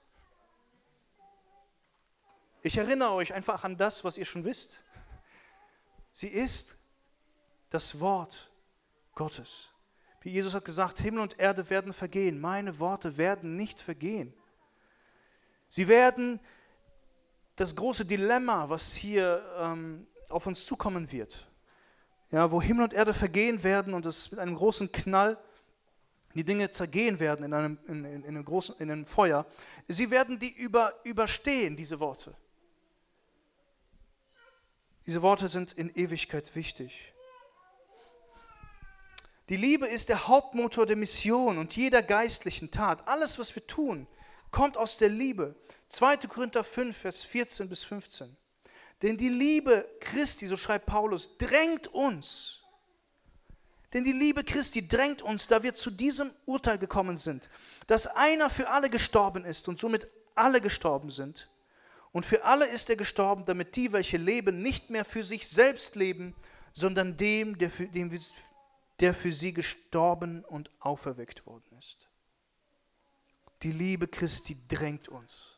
Ich erinnere euch einfach an das, was ihr schon wisst. Sie ist das Wort Gottes. Wie Jesus hat gesagt, Himmel und Erde werden vergehen, meine Worte werden nicht vergehen. Sie werden das große Dilemma, was hier ähm, auf uns zukommen wird, ja, wo Himmel und Erde vergehen werden und es mit einem großen Knall die Dinge zergehen werden in einem, in, in, in einem großen in einem Feuer, sie werden die über, überstehen, diese Worte. Diese Worte sind in Ewigkeit wichtig. Die Liebe ist der Hauptmotor der Mission und jeder geistlichen Tat. Alles, was wir tun, kommt aus der Liebe. zweiter Korinther fünf, Vers vierzehn bis fünfzehn. Denn die Liebe Christi, so schreibt Paulus, drängt uns. Denn die Liebe Christi drängt uns, da wir zu diesem Urteil gekommen sind, dass einer für alle gestorben ist und somit alle gestorben sind. Und für alle ist er gestorben, damit die, welche leben, nicht mehr für sich selbst leben, sondern dem, der für, dem, der für sie gestorben und auferweckt worden ist. Die Liebe Christi drängt uns.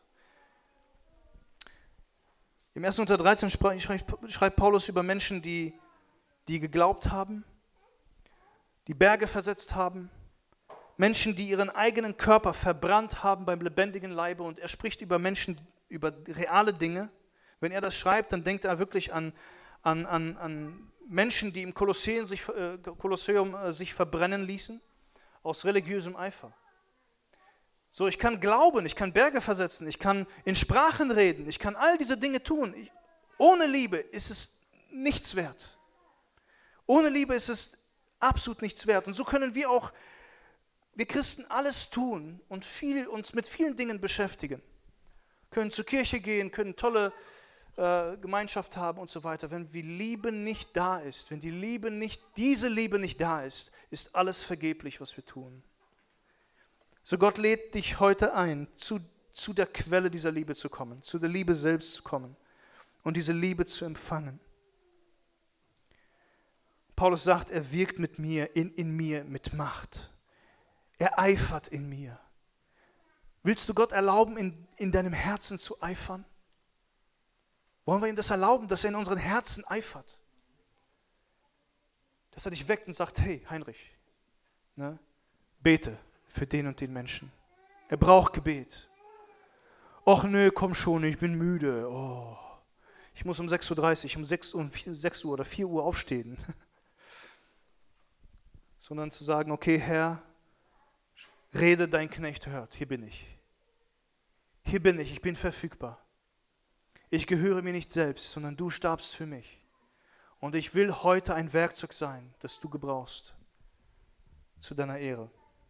Im ersten Korinther dreizehn schreibt Paulus über Menschen, die, die geglaubt haben, die Berge versetzt haben, Menschen, die ihren eigenen Körper verbrannt haben beim lebendigen Leibe. Und er spricht über Menschen, über reale Dinge. Wenn er das schreibt, dann denkt er wirklich an, an, an, an Menschen, die im Kolosseum sich, äh, Kolosseum äh, sich verbrennen ließen, aus religiösem Eifer. So, ich kann glauben, ich kann Berge versetzen, ich kann in Sprachen reden, ich kann all diese Dinge tun. Ich, ohne Liebe ist es nichts wert. Ohne Liebe ist es absolut nichts wert. Und so können wir auch, wir Christen, alles tun und viel, uns mit vielen Dingen beschäftigen. Können zur Kirche gehen, können tolle äh, Gemeinschaft haben und so weiter. Wenn die Liebe nicht da ist, wenn die Liebe nicht, diese Liebe nicht da ist, ist alles vergeblich, was wir tun. So Gott lädt dich heute ein, zu, zu der Quelle dieser Liebe zu kommen, zu der Liebe selbst zu kommen und diese Liebe zu empfangen. Paulus sagt, er wirkt mit mir, in, in mir mit Macht. Er eifert in mir. Willst du Gott erlauben, in, in deinem Herzen zu eifern? Wollen wir ihm das erlauben, dass er in unseren Herzen eifert? Dass er dich weckt und sagt, hey Heinrich, ne, bete für den und den Menschen. Er braucht Gebet. Och nö, komm schon, ich bin müde. Oh, ich muss um sechs Uhr dreißig, um sechs Uhr oder vier Uhr aufstehen. Sondern zu sagen, okay Herr, rede, dein Knecht hört, hier bin ich. Hier bin ich, ich bin verfügbar. Ich gehöre mir nicht selbst, sondern du starbst für mich. Und ich will heute ein Werkzeug sein, das du gebrauchst, zu deiner Ehre.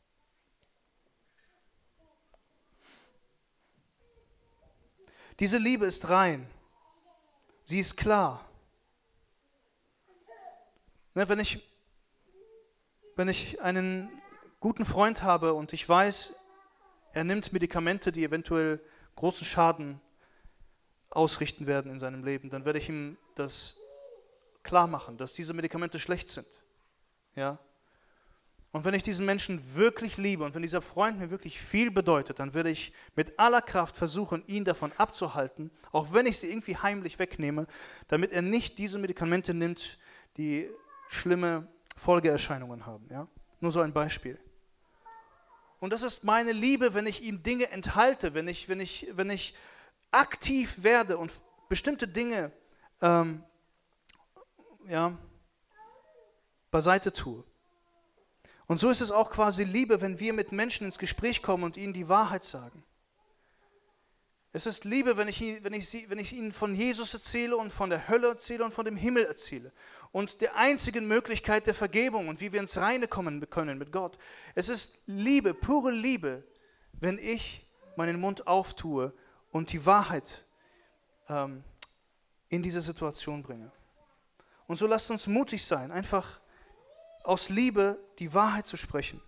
Diese Liebe ist rein. Sie ist klar. Ne, wenn ich, wenn ich einen guten Freund habe und ich weiß, er nimmt Medikamente, die eventuell großen Schaden ausrichten werden in seinem Leben, dann werde ich ihm das klar machen, dass diese Medikamente schlecht sind. Ja? Und wenn ich diesen Menschen wirklich liebe und wenn dieser Freund mir wirklich viel bedeutet, dann werde ich mit aller Kraft versuchen, ihn davon abzuhalten, auch wenn ich sie irgendwie heimlich wegnehme, damit er nicht diese Medikamente nimmt, die schlimme Folgeerscheinungen haben. Ja? Nur so ein Beispiel. Und das ist meine Liebe, wenn ich ihm Dinge enthalte, wenn ich, wenn ich, wenn ich aktiv werde und bestimmte Dinge ähm, ja, beiseite tue. Und so ist es auch quasi Liebe, wenn wir mit Menschen ins Gespräch kommen und ihnen die Wahrheit sagen. Es ist Liebe, wenn ich, wenn ich, sie, wenn ich ihnen von Jesus erzähle und von der Hölle erzähle und von dem Himmel erzähle. Und der einzigen Möglichkeit der Vergebung und wie wir ins Reine kommen können mit Gott. Es ist Liebe, pure Liebe, wenn ich meinen Mund auftue und die Wahrheit ähm, in diese Situation bringe. Und so lasst uns mutig sein, einfach aus Liebe die Wahrheit zu sprechen.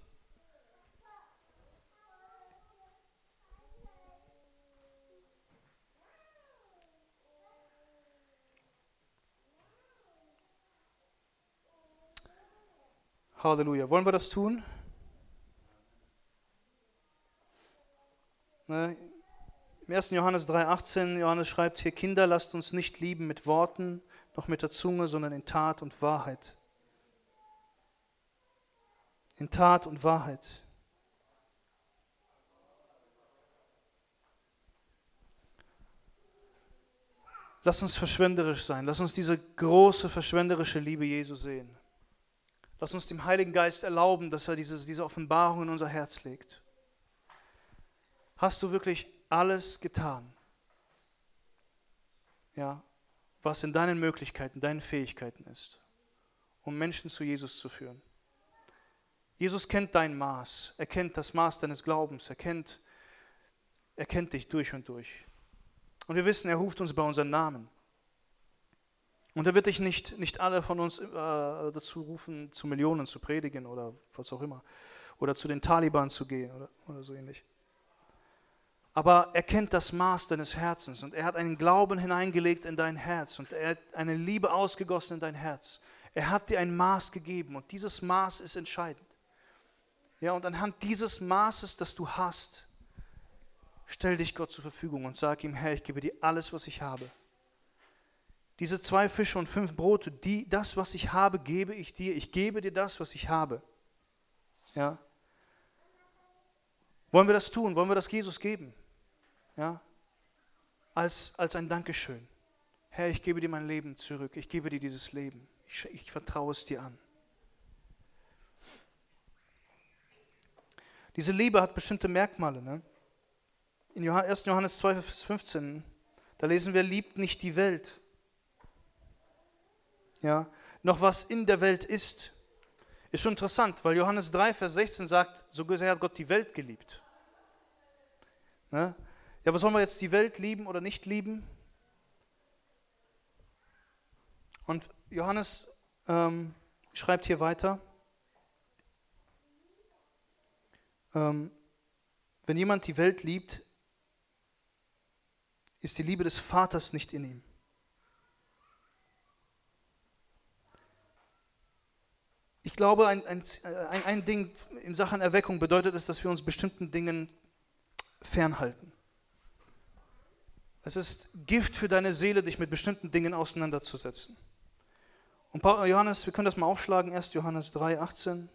Halleluja. Wollen wir das tun? Ne? Im ersten Johannes drei achtzehn, Johannes schreibt hier, Kinder, lasst uns nicht lieben mit Worten, noch mit der Zunge, sondern in Tat und Wahrheit. In Tat und Wahrheit. Lass uns verschwenderisch sein. Lass uns diese große verschwenderische Liebe Jesu sehen. Lass uns dem Heiligen Geist erlauben, dass er dieses, diese Offenbarung in unser Herz legt. Hast du wirklich alles getan, ja, was in deinen Möglichkeiten, deinen Fähigkeiten ist, um Menschen zu Jesus zu führen? Jesus kennt dein Maß, er kennt das Maß deines Glaubens, er kennt, er kennt dich durch und durch. Und wir wissen, er ruft uns bei unseren Namen. Und er wird dich nicht, nicht alle von uns äh, dazu rufen, zu Millionen zu predigen oder was auch immer. Oder zu den Taliban zu gehen oder, oder so ähnlich. Aber er kennt das Maß deines Herzens und er hat einen Glauben hineingelegt in dein Herz und er hat eine Liebe ausgegossen in dein Herz. Er hat dir ein Maß gegeben und dieses Maß ist entscheidend. Ja, und anhand dieses Maßes, das du hast, stell dich Gott zur Verfügung und sag ihm, Herr, ich gebe dir alles, was ich habe. Diese zwei Fische und fünf Brote, die, das, was ich habe, gebe ich dir. Ich gebe dir das, was ich habe. Ja. Wollen wir das tun? Wollen wir das Jesus geben? Ja. Als, als ein Dankeschön. Herr, ich gebe dir mein Leben zurück. Ich gebe dir dieses Leben. Ich, ich vertraue es dir an. Diese Liebe hat bestimmte Merkmale. Ne? In ersten Johannes zwei, Vers fünfzehn, da lesen wir, liebt nicht die Welt. Ja, noch was in der Welt ist. Ist schon interessant, weil Johannes drei, Vers sechzehn sagt, so sehr hat Gott die Welt geliebt. Ne? Ja, was sollen wir jetzt, die Welt lieben oder nicht lieben? Und Johannes ähm, schreibt hier weiter, ähm, wenn jemand die Welt liebt, ist die Liebe des Vaters nicht in ihm. Ich glaube, ein, ein, ein, ein Ding in Sachen Erweckung bedeutet es, dass wir uns bestimmten Dingen fernhalten. Es ist Gift für deine Seele, dich mit bestimmten Dingen auseinanderzusetzen. Und Paul, Johannes, wir können das mal aufschlagen, ersten Johannes drei, achtzehn.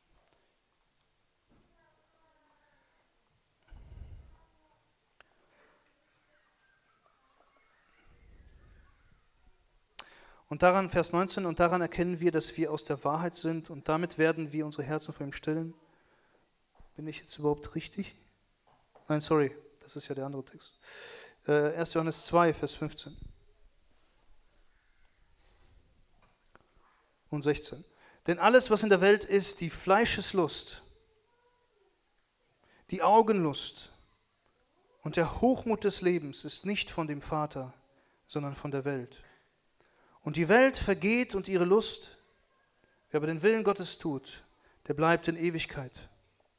Und daran, Vers neunzehn, und daran erkennen wir, dass wir aus der Wahrheit sind und damit werden wir unsere Herzen vor ihm stellen. Bin ich jetzt überhaupt richtig? Nein, sorry, das ist ja der andere Text. Äh, ersten Johannes zwei, Vers fünfzehn und sechzehn. Denn alles, was in der Welt ist, die Fleischeslust, die Augenlust und der Hochmut des Lebens ist nicht von dem Vater, sondern von der Welt. Und die Welt vergeht und ihre Lust. Wer aber den Willen Gottes tut, der bleibt in Ewigkeit.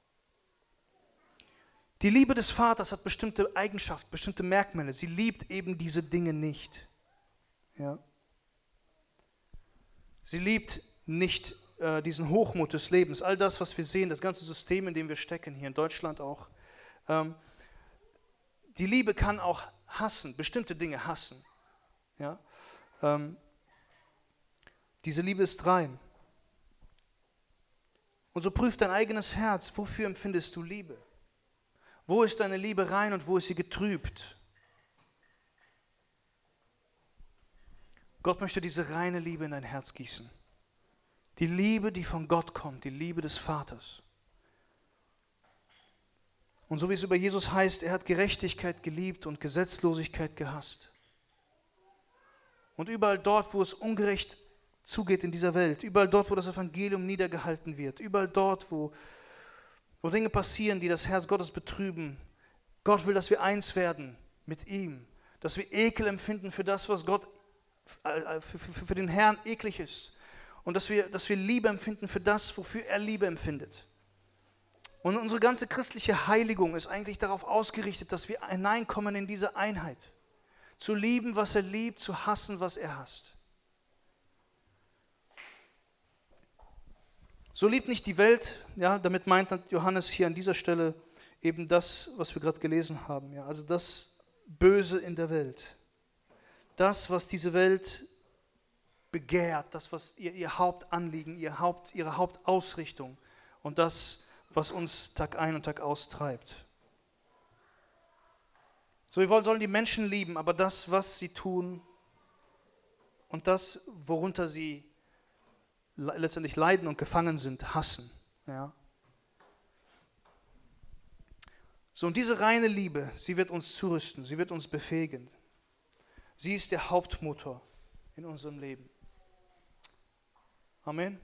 Die Liebe des Vaters hat bestimmte Eigenschaften, bestimmte Merkmale. Sie liebt eben diese Dinge nicht. Ja. Sie liebt nicht äh, diesen Hochmut des Lebens. All das, was wir sehen, das ganze System, in dem wir stecken, hier in Deutschland auch. Ähm, die Liebe kann auch hassen, bestimmte Dinge hassen. Ja. Ähm, diese Liebe ist rein. Und so prüf dein eigenes Herz, wofür empfindest du Liebe? Wo ist deine Liebe rein und wo ist sie getrübt? Gott möchte diese reine Liebe in dein Herz gießen. Die Liebe, die von Gott kommt, die Liebe des Vaters. Und so wie es über Jesus heißt, er hat Gerechtigkeit geliebt und Gesetzlosigkeit gehasst. Und überall dort, wo es ungerecht zugeht in dieser Welt, überall dort, wo das Evangelium niedergehalten wird, überall dort, wo, wo Dinge passieren, die das Herz Gottes betrüben, Gott will, dass wir eins werden mit ihm, dass wir Ekel empfinden für das, was Gott, äh, für, für, für den Herrn eklig ist und dass wir, dass wir Liebe empfinden für das, wofür er Liebe empfindet. Und unsere ganze christliche Heiligung ist eigentlich darauf ausgerichtet, dass wir hineinkommen in diese Einheit, zu lieben, was er liebt, zu hassen, was er hasst. So liebt nicht die Welt, ja, damit meint Johannes hier an dieser Stelle eben das, was wir gerade gelesen haben, ja, also das Böse in der Welt. Das, was diese Welt begehrt, das, was ihr, ihr Hauptanliegen, ihr Haupt, ihre Hauptausrichtung und das, was uns Tag ein und Tag aus treibt. So, wir wollen, sollen die Menschen lieben, aber das, was sie tun und das, worunter sie letztendlich leiden und gefangen sind, hassen. Ja. So, und diese reine Liebe, sie wird uns zurüsten, sie wird uns befähigen. Sie ist der Hauptmotor in unserem Leben. Amen.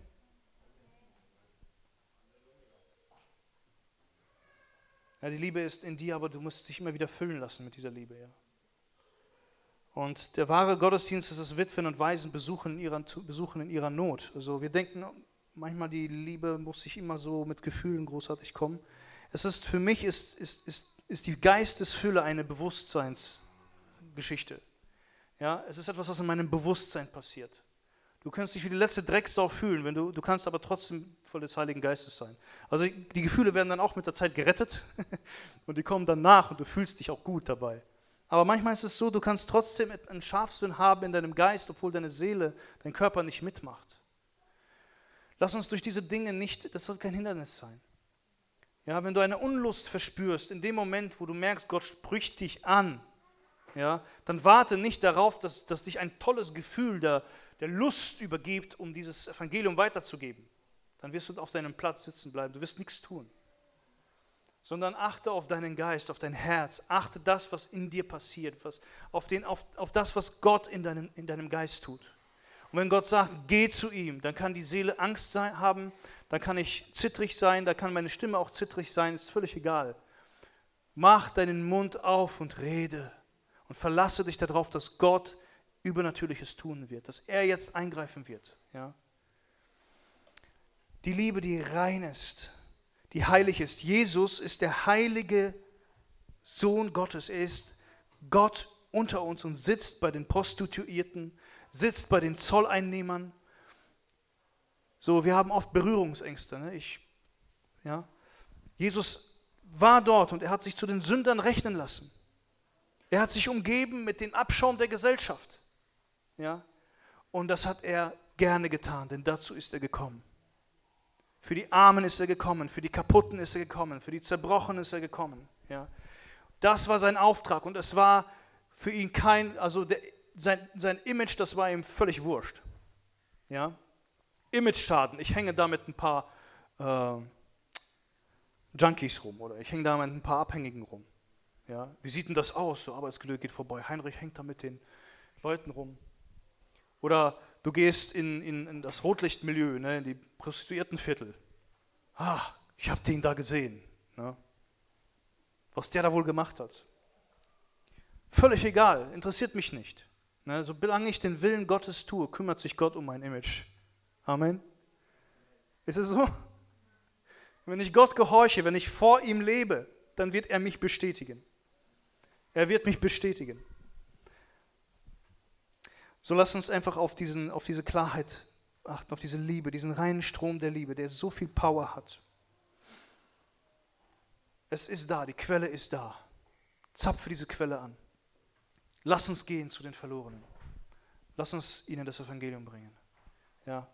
Ja, die Liebe ist in dir, aber du musst dich immer wieder füllen lassen mit dieser Liebe. Ja. Und der wahre Gottesdienst ist es, Witwen und Waisen besuchen in ihrer, besuchen in ihrer Not. Also wir denken manchmal, die Liebe muss sich immer so mit Gefühlen großartig kommen. Es ist, für mich ist, ist, ist, ist die Geistesfülle eine Bewusstseinsgeschichte. Ja, es ist etwas, was in meinem Bewusstsein passiert. Du kannst dich wie die letzte Drecksau fühlen, wenn du, du kannst aber trotzdem voll des Heiligen Geistes sein. Also die Gefühle werden dann auch mit der Zeit gerettet und die kommen dann nach und du fühlst dich auch gut dabei. Aber manchmal ist es so, du kannst trotzdem einen Scharfsinn haben in deinem Geist, obwohl deine Seele, dein Körper nicht mitmacht. Lass uns durch diese Dinge nicht, das soll kein Hindernis sein. Ja, wenn du eine Unlust verspürst, in dem Moment, wo du merkst, Gott spricht dich an, ja, dann warte nicht darauf, dass, dass dich ein tolles Gefühl der, der Lust übergibt, um dieses Evangelium weiterzugeben. Dann wirst du auf deinem Platz sitzen bleiben, du wirst nichts tun. Sondern achte auf deinen Geist, auf dein Herz, achte das, was in dir passiert, was, auf, den, auf, auf das, was Gott in deinem, in deinem Geist tut. Und wenn Gott sagt, geh zu ihm, dann kann die Seele Angst sein, haben, dann kann ich zittrig sein, da kann meine Stimme auch zittrig sein, ist völlig egal. Mach deinen Mund auf und rede und verlasse dich darauf, dass Gott Übernatürliches tun wird, dass er jetzt eingreifen wird. Ja? Die Liebe, die rein ist, die heilig ist. Jesus ist der heilige Sohn Gottes. Er ist Gott unter uns und sitzt bei den Prostituierten, sitzt bei den Zolleinnehmern. So, wir haben oft Berührungsängste. Ne? Ich, ja. Jesus war dort und er hat sich zu den Sündern rechnen lassen. Er hat sich umgeben mit dem Abschaum der Gesellschaft. Ja? Und das hat er gerne getan, denn dazu ist er gekommen. Für die Armen ist er gekommen, für die Kaputten ist er gekommen, für die Zerbrochenen ist er gekommen. Ja? Das war sein Auftrag und es war für ihn kein, also der, sein, sein Image, das war ihm völlig wurscht. Ja? Image-Schaden, ich hänge da mit ein paar äh, Junkies rum oder ich hänge da mit ein paar Abhängigen rum. Ja? Wie sieht denn das aus? So, Arbeitsgelüge geht vorbei, Heinrich hängt da mit den Leuten rum. Oder du gehst in, in, in das Rotlichtmilieu, ne, in die Prostituiertenviertel. Ah, ich habe den da gesehen. Ne? Was der da wohl gemacht hat. Völlig egal, interessiert mich nicht. Ne? Solange ich den Willen Gottes tue, kümmert sich Gott um mein Image. Amen. Ist es so? Wenn ich Gott gehorche, wenn ich vor ihm lebe, dann wird er mich bestätigen. Er wird mich bestätigen. So lass uns einfach auf, diesen, auf diese Klarheit achten, auf diese Liebe, diesen reinen Strom der Liebe, der so viel Power hat. Es ist da, die Quelle ist da. Zapfe diese Quelle an. Lass uns gehen zu den Verlorenen. Lass uns ihnen das Evangelium bringen. Ja.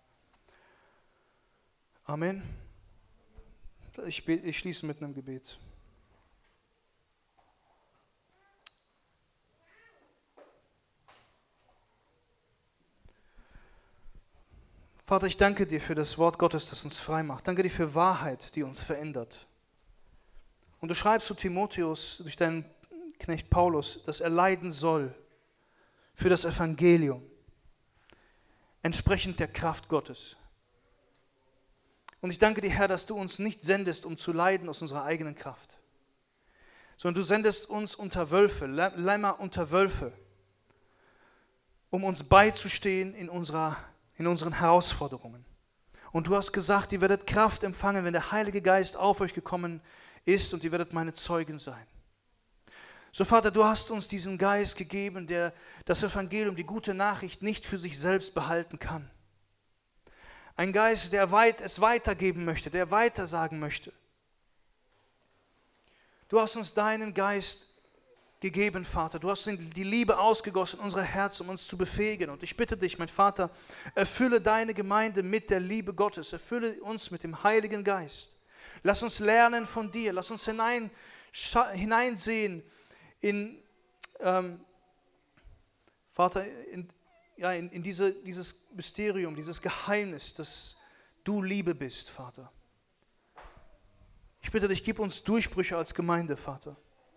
Amen. Ich, bete, ich schließe mit einem Gebet. Vater, ich danke dir für das Wort Gottes, das uns frei macht. Danke dir für Wahrheit, die uns verändert. Und du schreibst zu Timotheus durch deinen Knecht Paulus, dass er leiden soll für das Evangelium, entsprechend der Kraft Gottes. Und ich danke dir, Herr, dass du uns nicht sendest, um zu leiden aus unserer eigenen Kraft, sondern du sendest uns unter Wölfe, Lämmer unter Wölfe, um uns beizustehen in, unserer, in unseren Herausforderungen. Und du hast gesagt, ihr werdet Kraft empfangen, wenn der Heilige Geist auf euch gekommen ist und ihr werdet meine Zeugen sein. So Vater, du hast uns diesen Geist gegeben, der das Evangelium, die gute Nachricht nicht für sich selbst behalten kann. Ein Geist, der weit, es weitergeben möchte, der weitersagen möchte. Du hast uns deinen Geist gegeben, Vater. Du hast die Liebe ausgegossen in unser Herz, um uns zu befähigen. Und ich bitte dich, mein Vater, erfülle deine Gemeinde mit der Liebe Gottes. Erfülle uns mit dem Heiligen Geist. Lass uns lernen von dir. Lass uns hinein, hineinsehen in, ähm, Vater, in, ja, in, in diese, dieses Mysterium, dieses Geheimnis, dass du Liebe bist, Vater. Ich bitte dich, gib uns Durchbrüche als Gemeinde, Vater.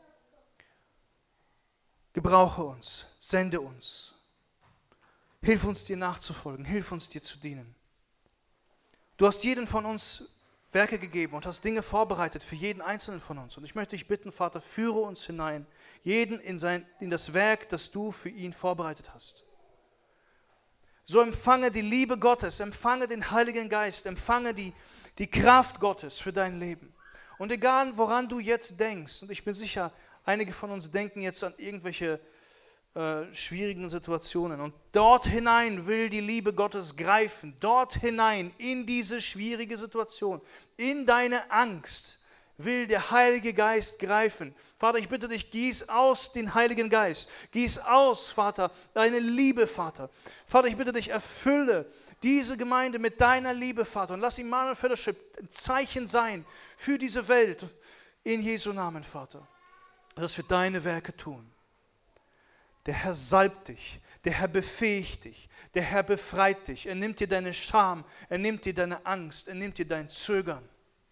Gebrauche uns, sende uns. Hilf uns, dir nachzufolgen, hilf uns, dir zu dienen. Du hast jedem von uns Werke gegeben und hast Dinge vorbereitet für jeden Einzelnen von uns. Und ich möchte dich bitten, Vater, führe uns hinein, jeden in, sein, in das Werk, das du für ihn vorbereitet hast. So empfange die Liebe Gottes, empfange den Heiligen Geist, empfange die, die Kraft Gottes für dein Leben. Und egal, woran du jetzt denkst, und ich bin sicher, einige von uns denken jetzt an irgendwelche äh, schwierigen Situationen. Und dort hinein will die Liebe Gottes greifen. Dort hinein, in diese schwierige Situation, in deine Angst, will der Heilige Geist greifen. Vater, ich bitte dich, gieß aus den Heiligen Geist. Gieß aus, Vater, deine Liebe, Vater. Vater, ich bitte dich, erfülle diese Gemeinde mit deiner Liebe, Vater. Und lass Immanuel Fellowship ein Zeichen sein für diese Welt. In Jesu Namen, Vater. Dass wir deine Werke tun. Der Herr salbt dich, der Herr befähigt dich, der Herr befreit dich. Er nimmt dir deine Scham, er nimmt dir deine Angst, er nimmt dir dein Zögern.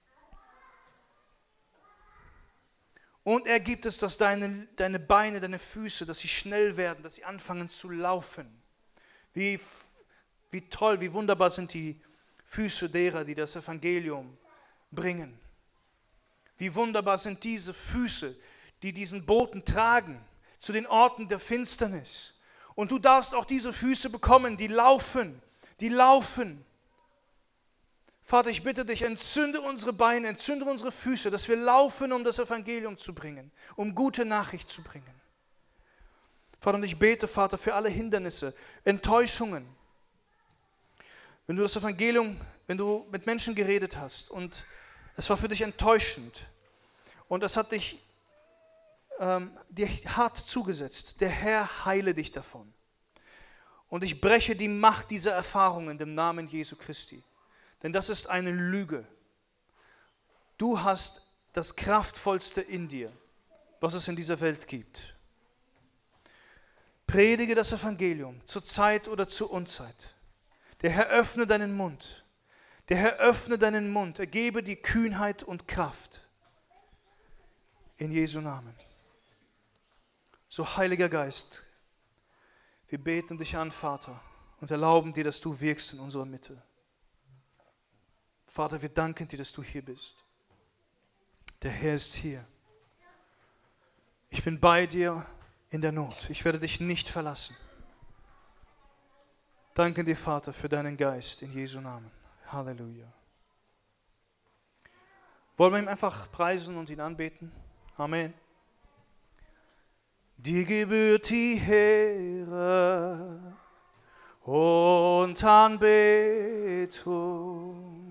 Und er gibt es, dass deine, deine Beine, deine Füße, dass sie schnell werden, dass sie anfangen zu laufen. Wie, wie toll, wie wunderbar sind die Füße derer, die das Evangelium bringen. Wie wunderbar sind diese Füße, die diesen Boten tragen zu den Orten der Finsternis. Und du darfst auch diese Füße bekommen, die laufen, die laufen. Vater, ich bitte dich, entzünde unsere Beine, entzünde unsere Füße, dass wir laufen, um das Evangelium zu bringen, um gute Nachricht zu bringen. Vater, und ich bete, Vater, für alle Hindernisse, Enttäuschungen. Wenn du das Evangelium, wenn du mit Menschen geredet hast und es war für dich enttäuschend und es hat dich ähm, dir hart zugesetzt, der Herr heile dich davon. Und ich breche die Macht dieser Erfahrungen in dem Namen Jesu Christi. Denn das ist eine Lüge. Du hast das Kraftvollste in dir, was es in dieser Welt gibt. Predige das Evangelium zur Zeit oder zur Unzeit. Der Herr öffne deinen Mund. Der Herr öffne deinen Mund. Er gebe dir Kühnheit und Kraft. In Jesu Namen. So, Heiliger Geist, wir beten dich an, Vater, und erlauben dir, dass du wirkst in unserer Mitte. Vater, wir danken dir, dass du hier bist. Der Herr ist hier. Ich bin bei dir in der Not. Ich werde dich nicht verlassen. Danke dir, Vater, für deinen Geist in Jesu Namen. Halleluja. Wollen wir ihm einfach preisen und ihn anbeten? Amen. Dir gebührt die Ehre und Anbetung